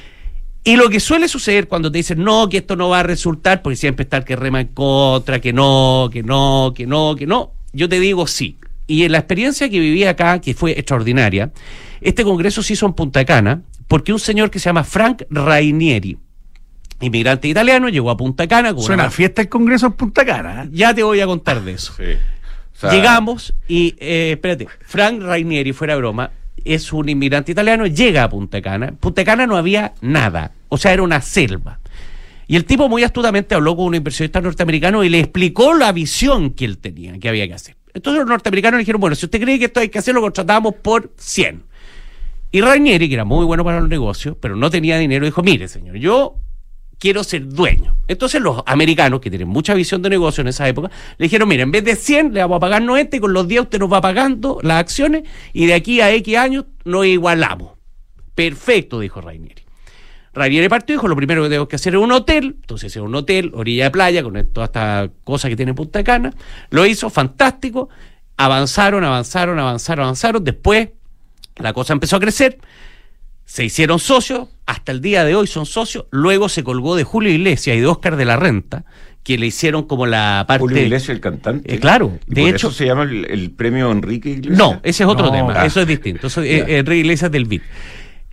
Y lo que suele suceder cuando te dicen, no, que esto no va a resultar, porque siempre está el que rema en contra, que no, que no, que no, que no, yo te digo sí. Y en la experiencia que viví acá, que fue extraordinaria, este congreso se hizo en Punta Cana, porque un señor que se llama Frank Rainieri, inmigrante italiano, llegó a Punta Cana con Suena una... a fiesta el Congreso en Punta Cana. ¿eh? Ya te voy a contar de eso. Sí. O sea, Llegamos y, eh, espérate, Frank Rainieri, fuera broma, es un inmigrante italiano, llega a Punta Cana. Punta Cana no había nada, o sea, era una selva. Y el tipo muy astutamente habló con un inversionista norteamericano y le explicó la visión que él tenía, que había que hacer. Entonces los norteamericanos le dijeron, bueno, si usted cree que esto hay que hacerlo, lo contratamos por cien. Y Rainieri, que era muy bueno para los negocios, pero no tenía dinero, dijo, mire, señor, yo quiero ser dueño. Entonces los americanos, que tienen mucha visión de negocio en esa época, le dijeron, mira, en vez de cien, le vamos a pagar noventa y con los diez usted nos va pagando las acciones y de aquí a X años nos igualamos. Perfecto, dijo Rainieri. Rainieri partió y dijo, lo primero que tengo que hacer es un hotel. Entonces es un hotel, orilla de playa, con toda esta cosa que tiene Punta Cana. Lo hizo, fantástico. Avanzaron, avanzaron, avanzaron, avanzaron. Después la cosa empezó a crecer. Se hicieron socios, hasta el día de hoy son socios. Luego se colgó de Julio Iglesias y de Óscar de la Renta, que le hicieron como la parte... Julio Iglesias, el cantante. Eh, claro, ¿Y de por hecho... eso se llama el, el premio Enrique Iglesias? No, ese es otro No. tema, Ah, eso es distinto. Eso es ya. eh, Enrique Iglesias del B I D.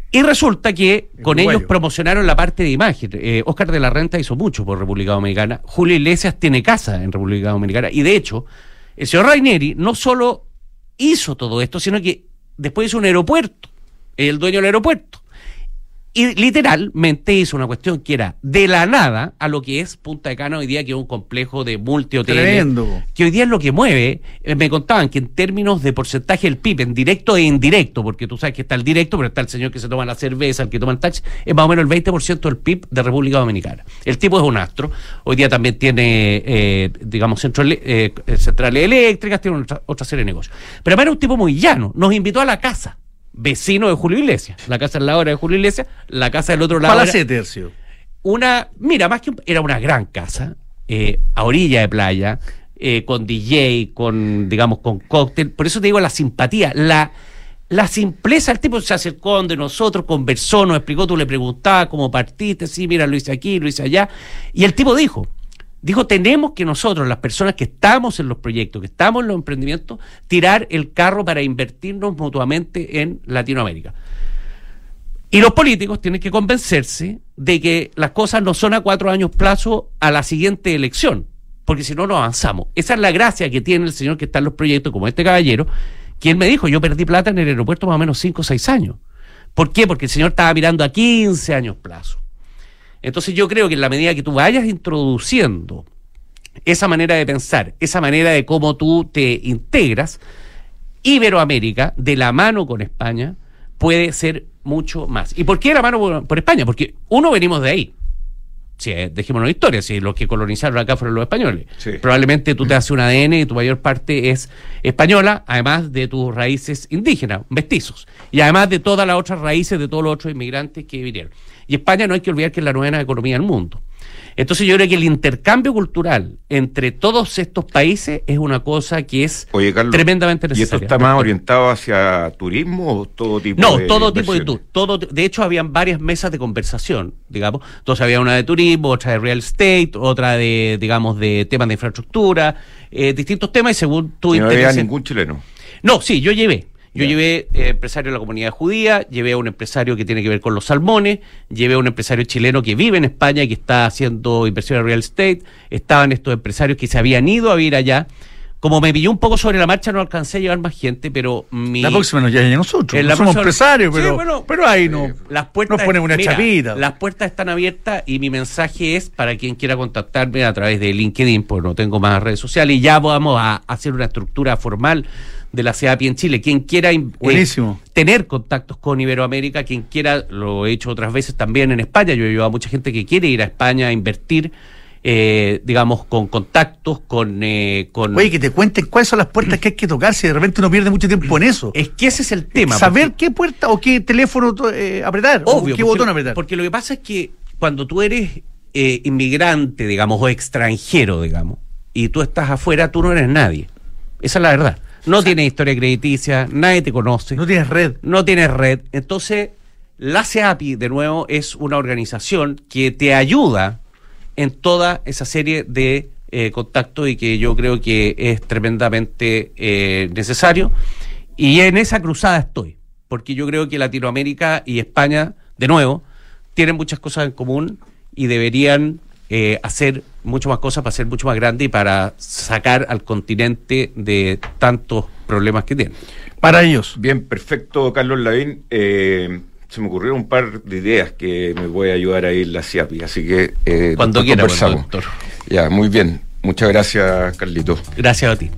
Y resulta que el con ellos promocionaron la parte de imagen. Eh, Oscar de la Renta hizo mucho por República Dominicana. Julio Iglesias tiene casa en República Dominicana. Y de hecho, el señor Raineri no solo hizo todo esto, sino que después hizo un aeropuerto. El dueño del aeropuerto. Y literalmente hizo una cuestión que era de la nada a lo que es Punta de Cana hoy día, que es un complejo de multihoteles. Tremendo. Que hoy día es lo que mueve. Eh, me contaban que en términos de porcentaje del P I B, en directo e indirecto, porque tú sabes que está el directo, pero está el señor que se toma la cerveza, el que toma el taxi, es más o menos el veinte por ciento del P I B de República Dominicana. El tipo es un astro. Hoy día también tiene, eh, digamos, centro, eh, centrales eléctricas, tiene otra, otra serie de negocios. Pero además era un tipo muy llano. Nos invitó a la casa. Vecino de Julio Iglesias, la casa al lado era de Julio Iglesias, la casa del otro lado Palacete Tercio. Una, mira, más que un, era una gran casa, eh, a orilla de playa, eh, con D J, con, digamos, con cóctel. Por eso te digo la simpatía, la, la simpleza. El tipo se acercó de nosotros, conversó, nos explicó, tú le preguntabas cómo partiste, sí, mira, lo hice aquí, lo hice allá. Y el tipo dijo, Dijo, tenemos que nosotros, las personas que estamos en los proyectos, que estamos en los emprendimientos, tirar el carro para invertirnos mutuamente en Latinoamérica. Y los políticos tienen que convencerse de que las cosas no son a cuatro años plazo a la siguiente elección, porque si no, no avanzamos. Esa es la gracia que tiene el señor que está en los proyectos, como este caballero, que él me dijo, yo perdí plata en el aeropuerto más o menos cinco o seis años. ¿Por qué? Porque el señor estaba mirando a quince años plazo. Entonces yo creo que en la medida que tú vayas introduciendo esa manera de pensar, esa manera de cómo tú te integras, Iberoamérica, de la mano con España, puede ser mucho más. ¿Y por qué de la mano por, por España? Porque uno, venimos de ahí. Sí, dejémonos la historia, si los que colonizaron acá fueron los españoles. Sí. Probablemente tú te haces un A D N y tu mayor parte es española, además de tus raíces indígenas, mestizos, y además de todas las otras raíces de todos los otros inmigrantes que vinieron. Y España no hay que olvidar que es la novena economía del mundo. Entonces yo creo que el intercambio cultural entre todos estos países es una cosa que es Oye, Carlos, tremendamente necesaria. ¿Y esto está más orientado hacia turismo o todo tipo no, de No, todo tipo de tour. Todo, de hecho, habían varias mesas de conversación, digamos. Entonces había una de turismo, otra de real estate, otra de, digamos, de temas de infraestructura, eh, distintos temas, y según tu interés. No había ningún chileno. No, sí, yo llevé. Yo yeah. llevé eh, empresario de la comunidad judía, llevé a un empresario que tiene que ver con los salmones, llevé a un empresario chileno que vive en España y que está haciendo inversión en real estate, estaban estos empresarios que se habían ido a vivir allá. Como me pilló un poco sobre la marcha, no alcancé a llevar más gente, pero mi... La próxima nos llega a nosotros, no somos empresarios, pero, sí, bueno, pero ahí no, las puertas, nos ponemos una mira, chapita. Las puertas están abiertas y mi mensaje es para quien quiera contactarme a través de LinkedIn, porque no tengo más redes sociales, y ya vamos a hacer una estructura formal de la C E A P I en Chile. Quien quiera eh, tener contactos con Iberoamérica, quien quiera, lo he hecho otras veces también en España, yo he llevado a mucha gente que quiere ir a España a invertir, eh, digamos, con contactos, con, eh, con... Oye, que te cuenten cuáles son las puertas que hay que tocar, si de repente uno pierde mucho tiempo en eso. Es que ese es el tema. Saber porque... qué puerta o qué teléfono eh, apretar, obvio, o qué porque, botón apretar. Porque lo que pasa es que cuando tú eres eh, inmigrante, digamos, o extranjero, digamos, y tú estás afuera, tú no eres nadie. Esa es la verdad. No o sea, tienes historia crediticia, nadie te conoce. No tienes red. No tienes red. Entonces, la C E A P I, de nuevo, es una organización que te ayuda en toda esa serie de eh, contactos y que yo creo que es tremendamente eh, necesario. Y en esa cruzada estoy, porque yo creo que Latinoamérica y España, de nuevo, tienen muchas cosas en común y deberían eh, hacer mucho más cosas para ser mucho más grande y para sacar al continente de tantos problemas que tiene. Para ellos. Bien, perfecto, Carlos Lavín. Eh, se me ocurrieron un par de ideas que me voy a ayudar a ir la C I A P I, así que eh, cuando quiera, conversamos. Doctor. Ya, muy bien. Muchas gracias, Carlito. Gracias a ti.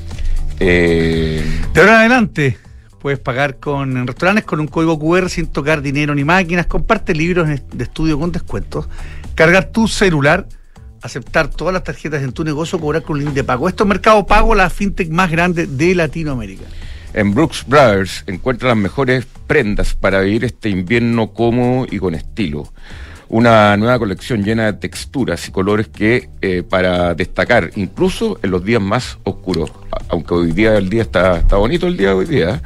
Eh... De ahora en adelante puedes pagar con en restaurantes con un código cu erre sin tocar dinero ni máquinas, comparte libros de estudio con descuentos, cargar tu celular, aceptar todas las tarjetas en tu negocio, cobrar con link de pago. Esto es Mercado Pago, la fintech más grande de Latinoamérica. En Brooks Brothers encuentra las mejores prendas para vivir este invierno cómodo y con estilo. Una nueva colección llena de texturas y colores que eh, para destacar incluso en los días más oscuros. Aunque hoy día el día está, está bonito el día de hoy día.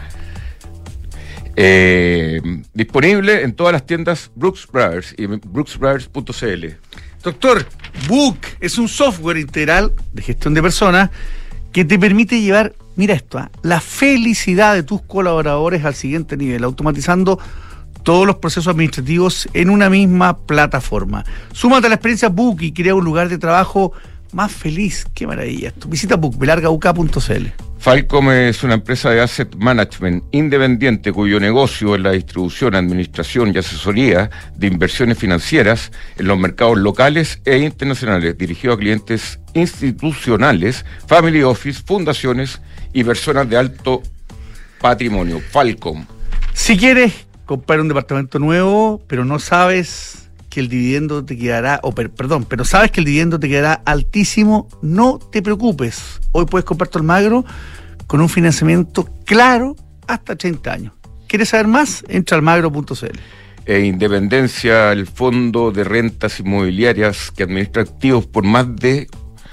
Eh, disponible en todas las tiendas Brooks Brothers y brooks brothers punto c l. Doctor, Book es un software integral de gestión de personas que te permite llevar, mira esto, ¿eh? la felicidad de tus colaboradores al siguiente nivel, automatizando todos los procesos administrativos en una misma plataforma. Súmate a la experiencia Book y crea un lugar de trabajo más feliz. Qué maravilla esto. Visita book belarga u k punto c l. Falcom es una empresa de asset management independiente cuyo negocio es la distribución, administración y asesoría de inversiones financieras en los mercados locales e internacionales, dirigido a clientes institucionales, family office, fundaciones y personas de alto patrimonio. Falcom. Si quieres comprar un departamento nuevo, pero no sabes que el dividendo te quedará, o per, perdón, pero sabes que el dividendo te quedará altísimo, no te preocupes. Hoy puedes comprar tu Almagro con un financiamiento claro hasta treinta años. ¿Quieres saber más? Entra a almagro punto c l. E Independencia, el fondo de rentas inmobiliarias que administra activos por más de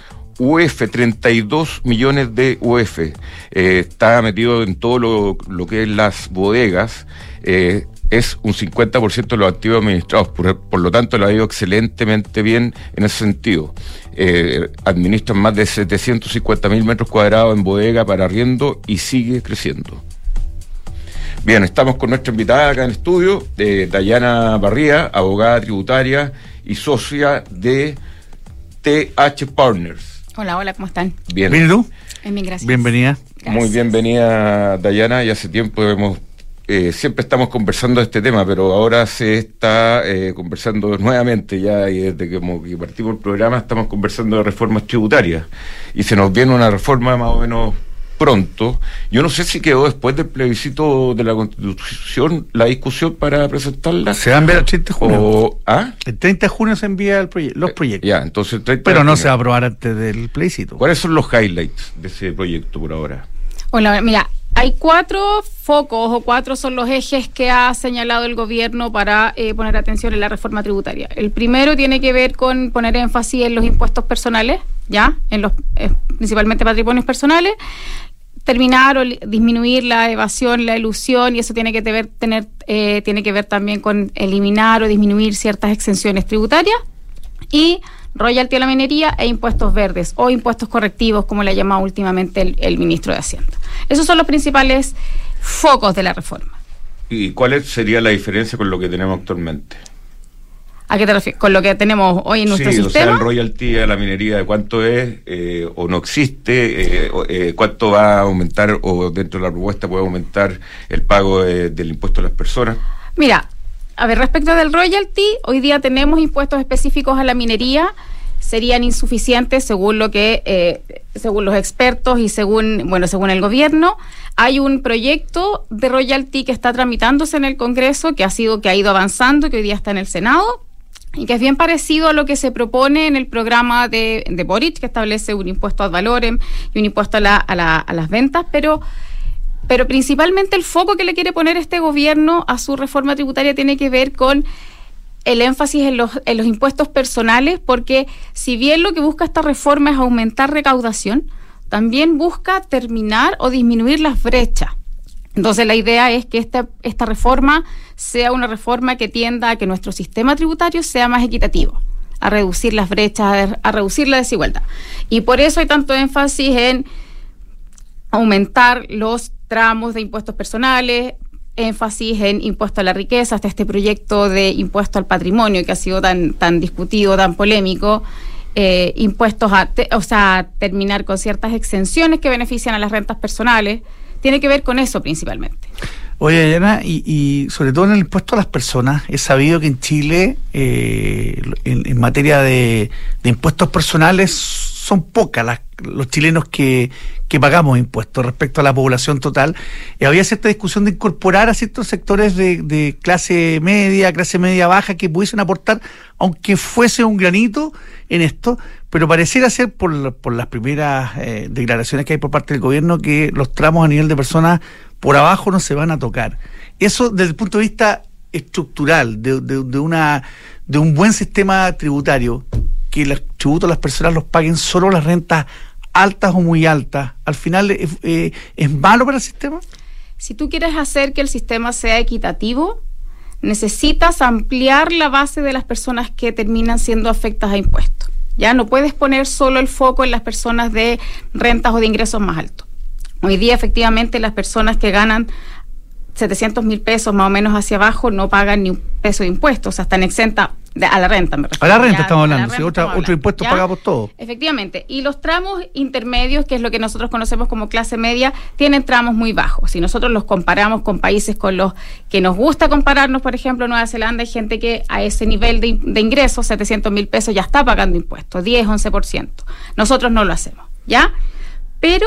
U F, treinta y dos millones de U F. Eh, está metido en todo lo, lo que es las bodegas. Eh, es un cincuenta por ciento de los activos administrados, por, por lo tanto le ha ido excelentemente bien en ese sentido. Eh, administran más de setecientos cincuenta mil metros cuadrados en bodega para arriendo y sigue creciendo. Bien, estamos con nuestra invitada acá en el estudio, eh, Dayana Barría, abogada tributaria y socia de T H Partners. Hola, hola, ¿cómo están? Bien. ¿Bien y tú? Bien, gracias. Bienvenida. Gracias. Muy bienvenida, Dayana, y hace tiempo hemos Eh, siempre estamos conversando de este tema, pero ahora se está eh, conversando nuevamente ya, y desde que, como que partimos el programa estamos conversando de reformas tributarias, y se nos viene una reforma más o menos pronto. Yo no sé si quedó después del plebiscito de la Constitución la discusión para presentarla. Se va a enviar el treinta de junio. O, ¿ah? El treinta de junio se envía el proye- los proyectos. Eh, ya, entonces el treinta Pero de no junio. se va a aprobar antes del plebiscito. ¿Cuáles son los highlights de ese proyecto por ahora? Hola, mira, hay cuatro focos o cuatro son los ejes que ha señalado el gobierno para eh, poner atención en la reforma tributaria. El primero tiene que ver con poner énfasis en los impuestos personales, ya, en los eh, principalmente patrimonios personales, terminar o li- disminuir la evasión, la elusión, y eso tiene que ver, tener, eh, tiene que ver también con eliminar o disminuir ciertas exenciones tributarias, y royalty a la minería e impuestos verdes o impuestos correctivos, como le ha llamado últimamente el, el ministro de Hacienda. Esos son los principales focos de la reforma. ¿Y cuál sería la diferencia con lo que tenemos actualmente? ¿A qué te refieres? ¿Con lo que tenemos hoy en nuestro sí, sistema? O sea, el royalty a la minería, ¿de cuánto es? Eh, ¿O no existe? Eh, o, eh, ¿Cuánto va a aumentar, o dentro de la propuesta puede aumentar el pago de, del impuesto a las personas? Mira, a ver, respecto del royalty, hoy día tenemos impuestos específicos a la minería, serían insuficientes según lo que, eh, según los expertos y según, bueno, según el gobierno. Hay un proyecto de royalty que está tramitándose en el Congreso, que ha sido, que ha ido avanzando, que hoy día está en el Senado, y que es bien parecido a lo que se propone en el programa de, de Boric, que establece un impuesto ad valorem y un impuesto a, la, a, la, a las ventas, pero Pero principalmente el foco que le quiere poner este gobierno a su reforma tributaria tiene que ver con el énfasis en los, en los impuestos personales, porque si bien lo que busca esta reforma es aumentar recaudación, también busca terminar o disminuir las brechas. Entonces la idea es que esta, esta reforma sea una reforma que tienda a que nuestro sistema tributario sea más equitativo, a reducir las brechas, a reducir la desigualdad. Y por eso hay tanto énfasis en aumentar los tramos de impuestos personales, énfasis en impuesto a la riqueza, hasta este proyecto de impuesto al patrimonio que ha sido tan, tan discutido, tan polémico, eh, impuestos a, te, o sea, terminar con ciertas exenciones que benefician a las rentas personales. Tiene que ver con eso principalmente. Oye, Dayana, y, y sobre todo en el impuesto a las personas, es sabido que en Chile, eh, en, en materia de, de impuestos personales, son pocas las, los chilenos que, que pagamos impuestos respecto a la población total. Eh, había cierta discusión de incorporar a ciertos sectores de, de clase media, clase media baja, que pudiesen aportar, aunque fuese un granito en esto, pero pareciera ser por, por las primeras eh, declaraciones que hay por parte del gobierno que los tramos a nivel de personas por abajo no se van a tocar. Eso desde el punto de vista estructural, de, de, de, una, de un buen sistema tributario, que los tributos a las personas los paguen solo las rentas altas o muy altas, ¿al final eh, eh, es malo para el sistema? Si tú quieres hacer que el sistema sea equitativo, necesitas ampliar la base de las personas que terminan siendo afectas a impuestos. Ya no puedes poner solo el foco en las personas de rentas o de ingresos más altos. Hoy día, efectivamente, las personas que ganan setecientos mil pesos más o menos hacia abajo no pagan ni un peso de impuestos, o sea, están exentas de, a la renta, me refiero. A la renta ya, estamos hablando, renta si otra, estamos otro impuesto ¿ya? pagamos todos. Efectivamente, y los tramos intermedios, que es lo que nosotros conocemos como clase media, tienen tramos muy bajos. Si nosotros los comparamos con países con los que nos gusta compararnos, por ejemplo, Nueva Zelanda, hay gente que a ese nivel de, de ingresos, setecientos mil pesos, ya está pagando impuestos, diez, once por ciento. Nosotros no lo hacemos, ¿ya? Pero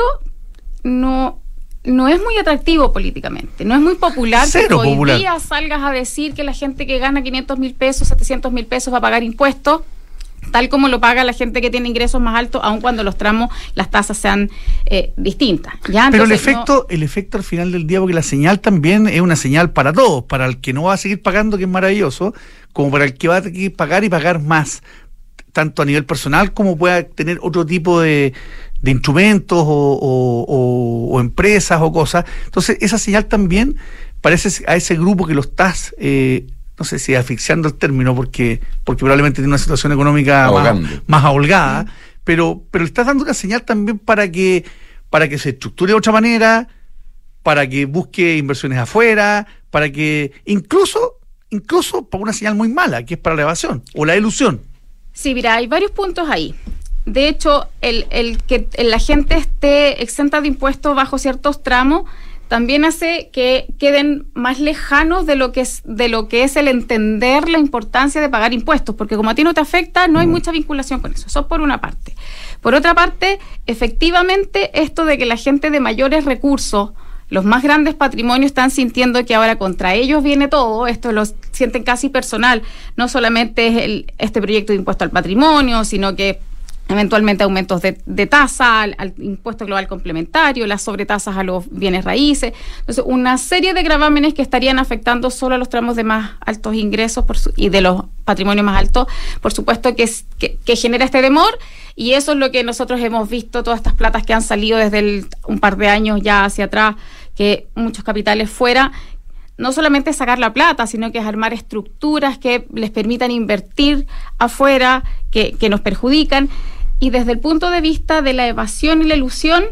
no... no es muy atractivo políticamente, no es muy popular. Cero que hoy popular. día salgas a decir que la gente que gana quinientos mil pesos, setecientos mil pesos va a pagar impuestos, tal como lo paga la gente que tiene ingresos más altos, aun cuando los tramos, las tasas sean eh, distintas. ¿Ya? Pero Entonces, el efecto, no... el efecto al final del día, porque la señal también es una señal para todos, para el que no va a seguir pagando, que es maravilloso, como para el que va a tener que pagar y pagar más, tanto a nivel personal como pueda tener otro tipo de de instrumentos o, o, o, o empresas o cosas. Entonces, esa señal también parece a ese grupo que lo estás, eh, no sé si asfixiando el término, porque porque probablemente tiene una situación económica más, más holgada, mm. pero pero le estás dando una señal también para que para que se estructure de otra manera, para que busque inversiones afuera, para que incluso, incluso para una señal muy mala, que es para la evasión o la elusión. Sí, mira, hay varios puntos ahí. De hecho, el, el que la gente esté exenta de impuestos bajo ciertos tramos también hace que queden más lejanos de lo que es de lo que es el entender la importancia de pagar impuestos, porque como a ti no te afecta, no hay mucha vinculación con eso. Eso por una parte. Por otra parte, efectivamente, esto de que la gente de mayores recursos, los más grandes patrimonios, están sintiendo que ahora contra ellos viene todo, esto lo sienten casi personal, no solamente es el, este proyecto de impuesto al patrimonio, sino que eventualmente aumentos de, de tasa al, al impuesto global complementario, las sobretasas a los bienes raíces. Entonces, una serie de gravámenes que estarían afectando solo a los tramos de más altos ingresos por su, y de los patrimonios más altos, por supuesto que, es, que, que genera este temor, y eso es lo que nosotros hemos visto, todas estas platas que han salido desde el, un par de años ya hacia atrás, que muchos capitales fuera, no solamente es sacar la plata, sino que es armar estructuras que les permitan invertir afuera, que, que nos perjudican. Y desde el punto de vista de la evasión y la elusión,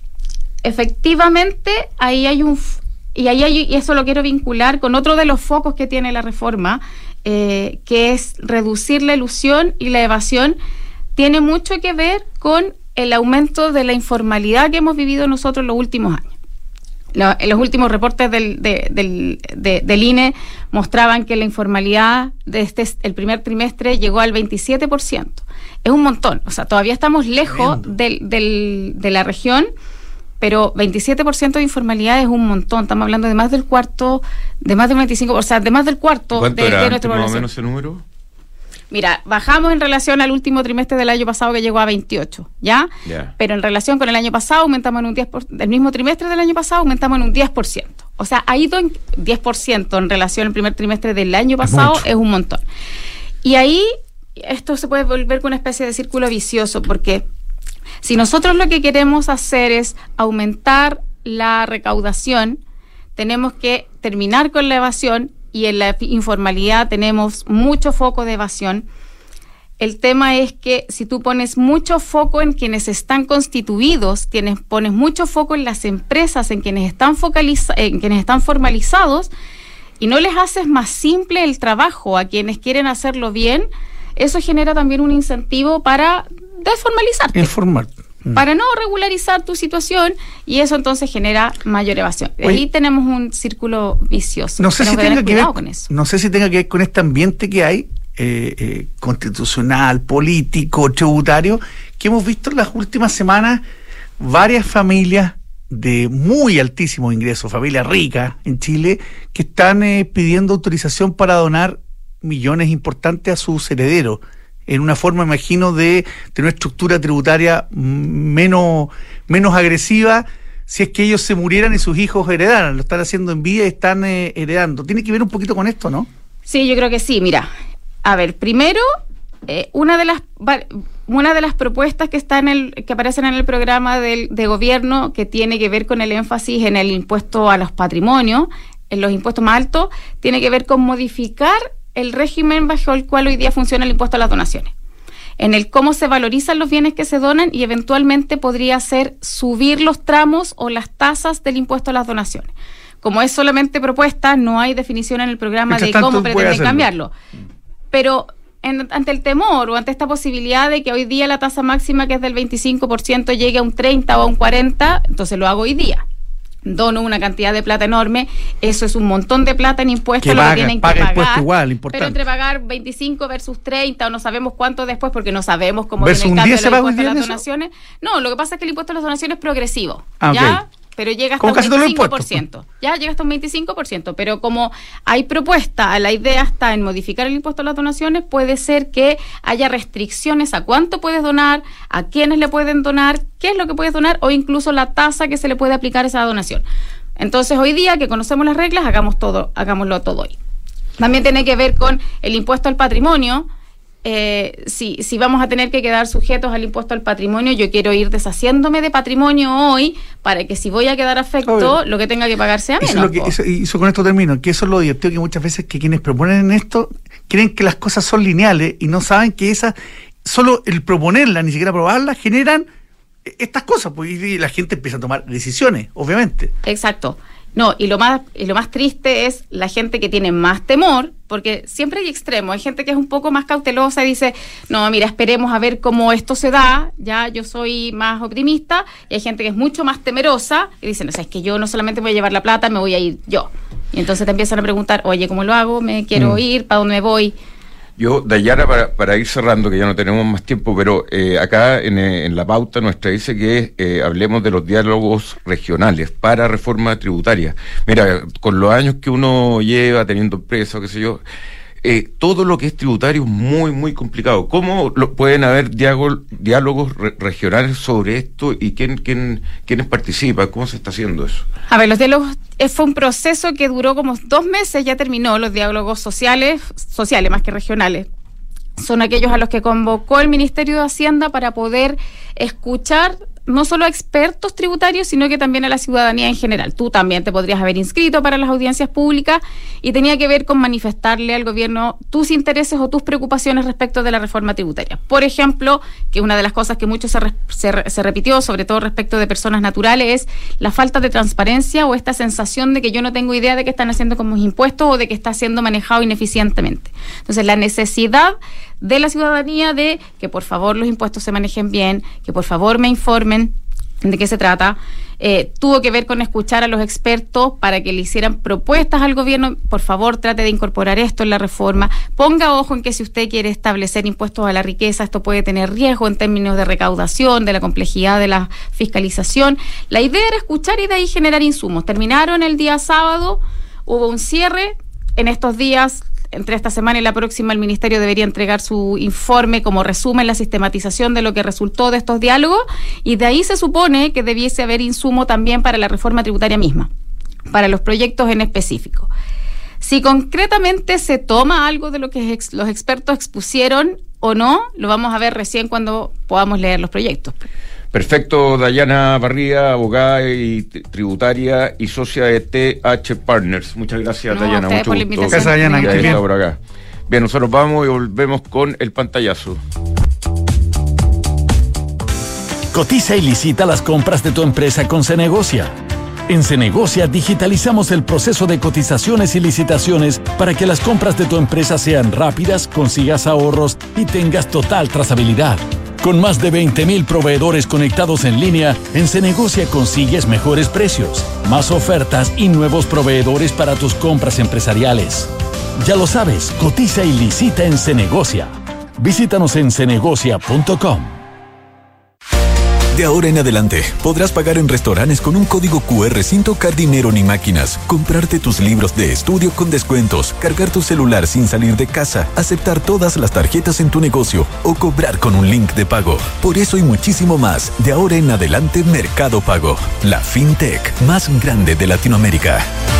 efectivamente, ahí hay un... Y ahí hay, y eso lo quiero vincular con otro de los focos que tiene la reforma, eh, que es reducir la elusión y la evasión. Tiene mucho que ver con el aumento de la informalidad que hemos vivido nosotros en los últimos años. La, en los últimos reportes del, de, del, de, del I N E mostraban que la informalidad de este el primer trimestre llegó al veintisiete por ciento. Es un montón, o sea, todavía estamos lejos del, del, de la región, pero veintisiete por ciento de informalidad es un montón. Estamos hablando de más del cuarto, de más del veinticinco por ciento, o sea, de más del cuarto de, era de nuestra población. ¿Más o menos ese número? Mira, bajamos en relación al último trimestre del año pasado, que llegó a veintiocho, ¿ya? Yeah. Pero en relación con el año pasado aumentamos en un diez por ciento, el mismo trimestre del año pasado aumentamos en un diez por ciento. O sea, ha ido en diez por ciento en relación al primer trimestre del año pasado, es, es un montón. Y ahí esto se puede volver con una especie de círculo vicioso, porque si nosotros lo que queremos hacer es aumentar la recaudación, tenemos que terminar con la evasión, y en la informalidad tenemos mucho foco de evasión. El tema es que si tú pones mucho foco en quienes están constituidos, tienes, pones mucho foco en las empresas, en quienes están focaliza, en quienes están formalizados, y no les haces más simple el trabajo a quienes quieren hacerlo bien, eso genera también un incentivo para desformalizarte. Informarte. Para no regularizar tu situación, y eso entonces genera mayor evasión. Oye, ahí tenemos un círculo vicioso. No sé, si que tenga que ver, con eso. no sé si tenga que ver con este ambiente que hay, eh, eh, constitucional, político, tributario, que hemos visto en las últimas semanas varias familias de muy altísimos ingresos, familias ricas en Chile, que están eh, pidiendo autorización para donar millones importantes a sus herederos, en una forma, imagino, de tener una estructura tributaria menos, menos agresiva, si es que ellos se murieran y sus hijos heredaran. Lo están haciendo en vida y están eh, heredando. Tiene que ver un poquito con esto, ¿no? Sí, yo creo que sí. Mira, a ver, primero, eh, una de las una de las propuestas que está en el que aparecen en el programa del, de gobierno, que tiene que ver con el énfasis en el impuesto a los patrimonios, en los impuestos más altos, tiene que ver con modificar el régimen bajo el cual hoy día funciona el impuesto a las donaciones, en el cómo se valorizan los bienes que se donan, y eventualmente podría ser subir los tramos o las tasas del impuesto a las donaciones. como es solamente propuesta, no hay definición en el programa Mientras de tanto, cómo puede pretenden hacerlo. cambiarlo. Pero en, ante el temor o ante esta posibilidad de que hoy día la tasa máxima, que es del veinticinco por ciento, llegue a un treinta o a un cuarenta, entonces lo hago hoy día. Dono una cantidad de plata enorme, eso es un montón de plata en impuestos, Que lo paga- que tienen paga que pagar. impuesto igual, importante. Pero entre pagar veinticinco versus treinta o no sabemos cuánto después, porque no sabemos cómo ¿Versus viene el un cambio diez se del paga un impuesto a diez las de eso? donaciones. No, lo que pasa es que el impuesto a las donaciones es progresivo, Ah, ¿ya? ok. Pero llega hasta Como un casi todos los veinticinco por impuestos. ciento. Ya llega hasta un veinticinco por ciento. Pero como hay propuesta, la idea está en modificar el impuesto a las donaciones, puede ser que haya restricciones a cuánto puedes donar, a quiénes le pueden donar, qué es lo que puedes donar o incluso la tasa que se le puede aplicar a esa donación. Entonces, hoy día que conocemos las reglas, hagamos todo, hagámoslo todo hoy. También tiene que ver con el impuesto al patrimonio. Eh, si, si vamos a tener que quedar sujetos al impuesto al patrimonio, yo quiero ir deshaciéndome de patrimonio hoy para que si voy a quedar afecto, Obvio. lo que tenga que pagar sea Eso, menos. es lo que, po. eso, y eso con esto termino, que eso es lo divertido, que muchas veces que quienes proponen esto creen que las cosas son lineales y no saben que esas, solo el proponerlas, ni siquiera aprobarlas, generan estas cosas, pues, y la gente empieza a tomar decisiones, obviamente. Exacto. No, y lo más y lo más triste es la gente que tiene más temor, porque siempre hay extremos. Hay gente que es un poco más cautelosa y dice, no, mira, esperemos a ver cómo esto se da, ya yo soy más optimista, y hay gente que es mucho más temerosa y dice, no sé, es que yo no solamente voy a llevar la plata, me voy a ir yo. Y entonces te empiezan a preguntar, oye, ¿cómo lo hago? ¿Me quiero Mm. ir? ¿Para dónde me voy? Yo, Dayana, para, para ir cerrando, que ya no tenemos más tiempo, pero eh, acá en, eh, en la pauta nuestra dice que eh, hablemos de los diálogos regionales para reforma tributaria. Mira, con los años que uno lleva teniendo empresa, qué sé yo, eh, todo lo que es tributario es muy, muy complicado. ¿Cómo lo, pueden haber diálogo, diálogos re, regionales sobre esto y quién, quién, quiénes participan? ¿Cómo se está haciendo eso? A ver, los diálogos eh, fue un proceso que duró como dos meses, ya terminó. Los diálogos sociales, sociales más que regionales, son aquellos a los que convocó el Ministerio de Hacienda para poder escuchar no solo a expertos tributarios, sino que también a la ciudadanía en general. Tú también te podrías haber inscrito para las audiencias públicas y tenía que ver con manifestarle al gobierno tus intereses o tus preocupaciones respecto de la reforma tributaria. Por ejemplo, que una de las cosas que mucho se, re, se, se repitió, sobre todo respecto de personas naturales, es la falta de transparencia o esta sensación de que yo no tengo idea de qué están haciendo con mis impuestos o de que está siendo manejado ineficientemente. Entonces, la necesidad de la ciudadanía de que por favor los impuestos se manejen bien, que por favor me informen de qué se trata, eh, tuvo que ver con escuchar a los expertos para que le hicieran propuestas al gobierno. Por favor, trate de incorporar esto en la reforma, ponga ojo en que si usted quiere establecer impuestos a la riqueza, esto puede tener riesgo en términos de recaudación, de la complejidad de la fiscalización. La idea era escuchar y de ahí generar insumos. Terminaron el día sábado, hubo un cierre. En estos días, entre esta semana y la próxima, el Ministerio debería entregar su informe como resumen, la sistematización de lo que resultó de estos diálogos, y de ahí se supone que debiese haber insumo también para la reforma tributaria misma, para los proyectos en específico. Si concretamente se toma algo de lo que ex, los expertos expusieron o no, lo vamos a ver recién cuando podamos leer los proyectos. Perfecto, Dayana Barría, abogada y tributaria y socia de T H Partners. Muchas gracias, No, Dayana. mucho Por la gusto. Gracias, Dayana, que estés bien. Por acá. Bien, nosotros vamos y volvemos con el pantallazo. Cotiza y licita las compras de tu empresa con Cenegocia. En Cenegocia digitalizamos el proceso de cotizaciones y licitaciones para que las compras de tu empresa sean rápidas, consigas ahorros y tengas total trazabilidad. Con más de veinte mil proveedores conectados en línea, en Cenegocia consigues mejores precios, más ofertas y nuevos proveedores para tus compras empresariales. Ya lo sabes, cotiza y licita en Cenegocia. Visítanos en cenegocia punto com. De ahora en adelante, podrás pagar en restaurantes con un código cu erre sin tocar dinero ni máquinas, comprarte tus libros de estudio con descuentos, cargar tu celular sin salir de casa, aceptar todas las tarjetas en tu negocio o cobrar con un link de pago. Por eso y muchísimo más, de ahora en adelante Mercado Pago, la fintech más grande de Latinoamérica.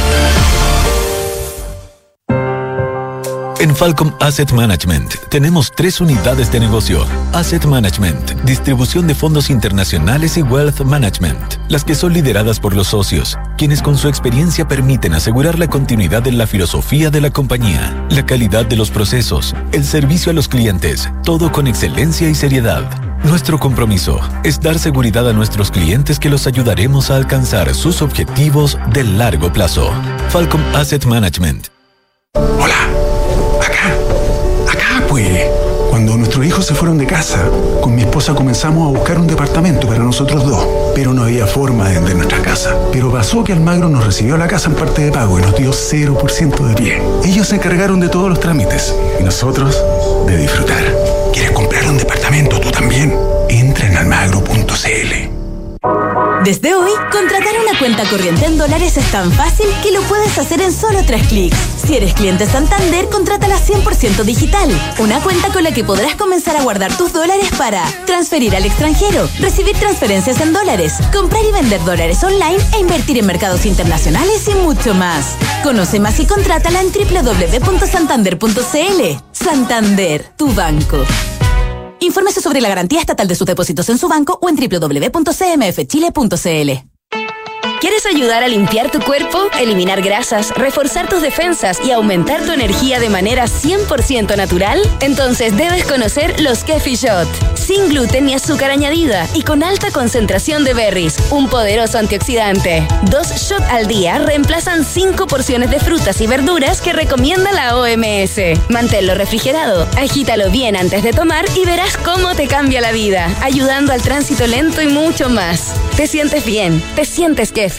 En Falcom Asset Management tenemos tres unidades de negocio: Asset Management, distribución de fondos internacionales y Wealth Management, las que son lideradas por los socios, quienes con su experiencia permiten asegurar la continuidad de la filosofía de la compañía, la calidad de los procesos, el servicio a los clientes, todo con excelencia y seriedad. Nuestro compromiso es dar seguridad a nuestros clientes que los ayudaremos a alcanzar sus objetivos de largo plazo. Falcom Asset Management. Hola, acá, acá pues. Cuando nuestros hijos se fueron de casa, con mi esposa comenzamos a buscar un departamento para nosotros dos, pero no había forma de vender nuestra casa. Pero pasó que Almagro nos recibió la casa en parte de pago y nos dio cero por ciento de pie. Ellos se encargaron de todos los trámites y nosotros de disfrutar. ¿Quieres comprar un departamento tú también? Entra en almagro punto c l. Desde hoy, contratar una cuenta corriente en dólares es tan fácil que lo puedes hacer en solo tres clics. Si eres cliente Santander, contrátala cien por ciento digital. Una cuenta con la que podrás comenzar a guardar tus dólares para transferir al extranjero, recibir transferencias en dólares, comprar y vender dólares online e invertir en mercados internacionales y mucho más. Conoce más y contrátala en doble u doble u doble u punto santander punto c l. Santander, tu banco. Infórmese sobre la garantía estatal de sus depósitos en su banco o en doble u doble u doble u punto c m f chile punto c l. ¿Quieres ayudar a limpiar tu cuerpo, eliminar grasas, reforzar tus defensas y aumentar tu energía de manera cien por ciento natural? Entonces debes conocer los Kefi Shot. Sin gluten ni azúcar añadida y con alta concentración de berries, un poderoso antioxidante. Dos shots al día reemplazan cinco porciones de frutas y verduras que recomienda la O M S. Manténlo refrigerado, agítalo bien antes de tomar y verás cómo te cambia la vida, ayudando al tránsito lento y mucho más. Te sientes bien, te sientes Kefi.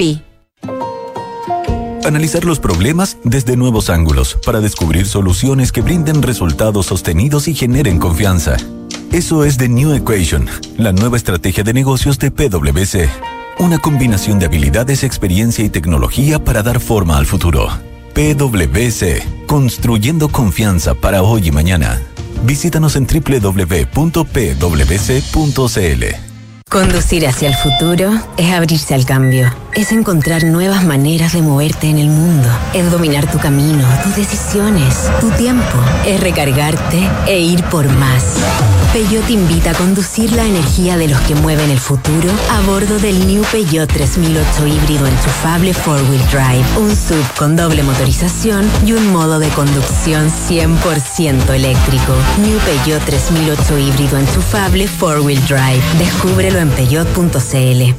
Analizar los problemas desde nuevos ángulos para descubrir soluciones que brinden resultados sostenidos y generen confianza. Eso es The New Equation, la nueva estrategia de negocios de P W C. Una combinación de habilidades, experiencia y tecnología para dar forma al futuro. P W C, construyendo confianza para hoy y mañana. Visítanos en doble u doble u doble u punto p w c punto c l. Conducir hacia el futuro es abrirse al cambio. Es encontrar nuevas maneras de moverte en el mundo. Es dominar tu camino, tus decisiones, tu tiempo. Es recargarte e ir por más. Peugeot te invita a conducir la energía de los que mueven el futuro a bordo del New Peugeot tres mil ocho híbrido enchufable four wheel drive. Un S U V con doble motorización y un modo de conducción cien por ciento eléctrico. New Peugeot tres mil ocho híbrido enchufable four wheel drive. Descúbrelo en peugeot punto c l.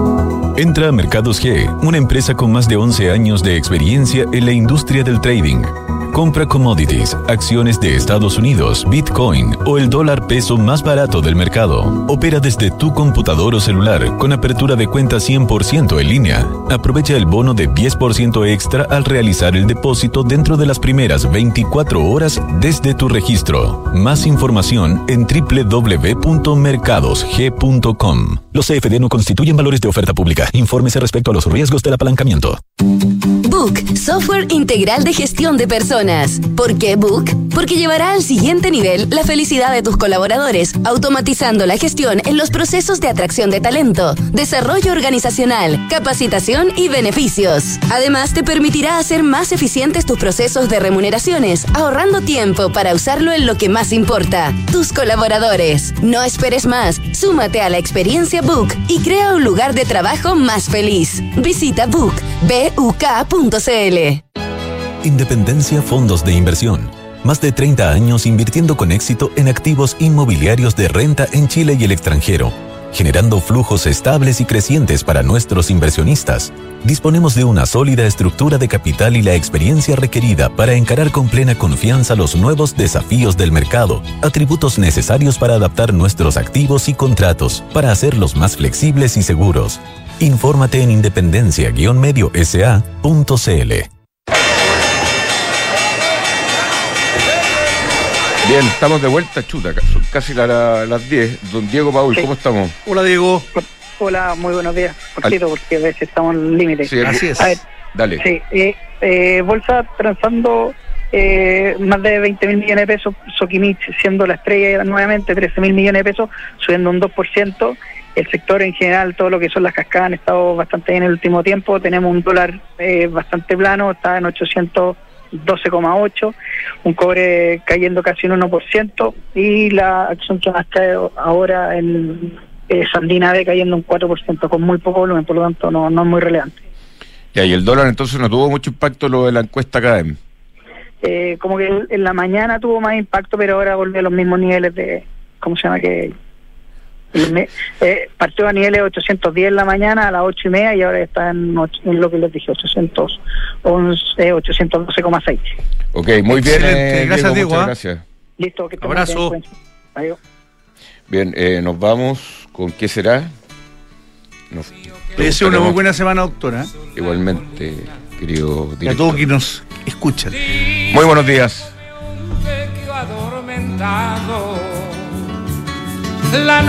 Entra a Mercados G, una empresa con más de once años de experiencia en la industria del trading. Compra commodities, acciones de Estados Unidos, Bitcoin o el dólar peso más barato del mercado. Opera desde tu computador o celular con apertura de cuenta cien por ciento en línea. Aprovecha el bono de diez por ciento extra al realizar el depósito dentro de las primeras veinticuatro horas desde tu registro. Más información en doble u doble u doble u punto mercados g punto com. Los C F D no constituyen valores de oferta pública. Infórmese respecto a los riesgos del apalancamiento. Book, software integral de gestión de personas. ¿Por qué Book? Porque llevará al siguiente nivel la felicidad de tus colaboradores, automatizando la gestión en los procesos de atracción de talento, desarrollo organizacional, capacitación y beneficios. Además, te permitirá hacer más eficientes tus procesos de remuneraciones, ahorrando tiempo para usarlo en lo que más importa, tus colaboradores. No esperes más, súmate a la experiencia Book y crea un lugar de trabajo más feliz. Visita Book, B U K punto c l. Independencia Fondos de Inversión. Más de treinta años invirtiendo con éxito en activos inmobiliarios de renta en Chile y el extranjero, generando flujos estables y crecientes para nuestros inversionistas. Disponemos de una sólida estructura de capital y la experiencia requerida para encarar con plena confianza los nuevos desafíos del mercado, atributos necesarios para adaptar nuestros activos y contratos, para hacerlos más flexibles y seguros. Infórmate en independencia guion medio s a punto c l. Bien, estamos de vuelta, chuta, son casi la, la, las diez. Don Diego Paul, sí. ¿Cómo estamos? Hola, Diego. Hola, muy buenos días. Cortito, porque a veces estamos en límite. Sí, así es. A ver, dale. Sí, eh, eh, bolsa transando eh, más de veinte mil millones de pesos. Sokimich siendo la estrella nuevamente, trece mil millones de pesos, subiendo un dos por ciento. El sector en general, todo lo que son las cascadas, han estado bastante bien en el último tiempo. Tenemos un dólar eh, bastante plano, está en ochocientos doce coma ocho, un cobre cayendo casi un uno por ciento y la acción que más cae ahora en eh, Sandina B cayendo un cuatro por ciento con muy poco volumen, por lo tanto no, no es muy relevante. Ya, y el dólar entonces no tuvo mucho impacto lo de la encuesta C A D E M. Eh, como que en la mañana tuvo más impacto, pero ahora volvió a los mismos niveles de, ¿cómo se llama? que Me, eh, partió a niveles ochocientos diez en la mañana a las ocho y media y ahora está en, ocho, en lo que les dije, ochocientos once, eh, ochocientos doce coma seis. Ok, muy bien. Eh, gracias, Diego. Diego. Gracias. Listo, que abrazo. Bien, adiós. Bien, eh, nos vamos. ¿Con qué será? Nos, Le deseo una muy buena semana, doctora. Igualmente, querido director. Y a todos que nos escuchan. Muy buenos días. La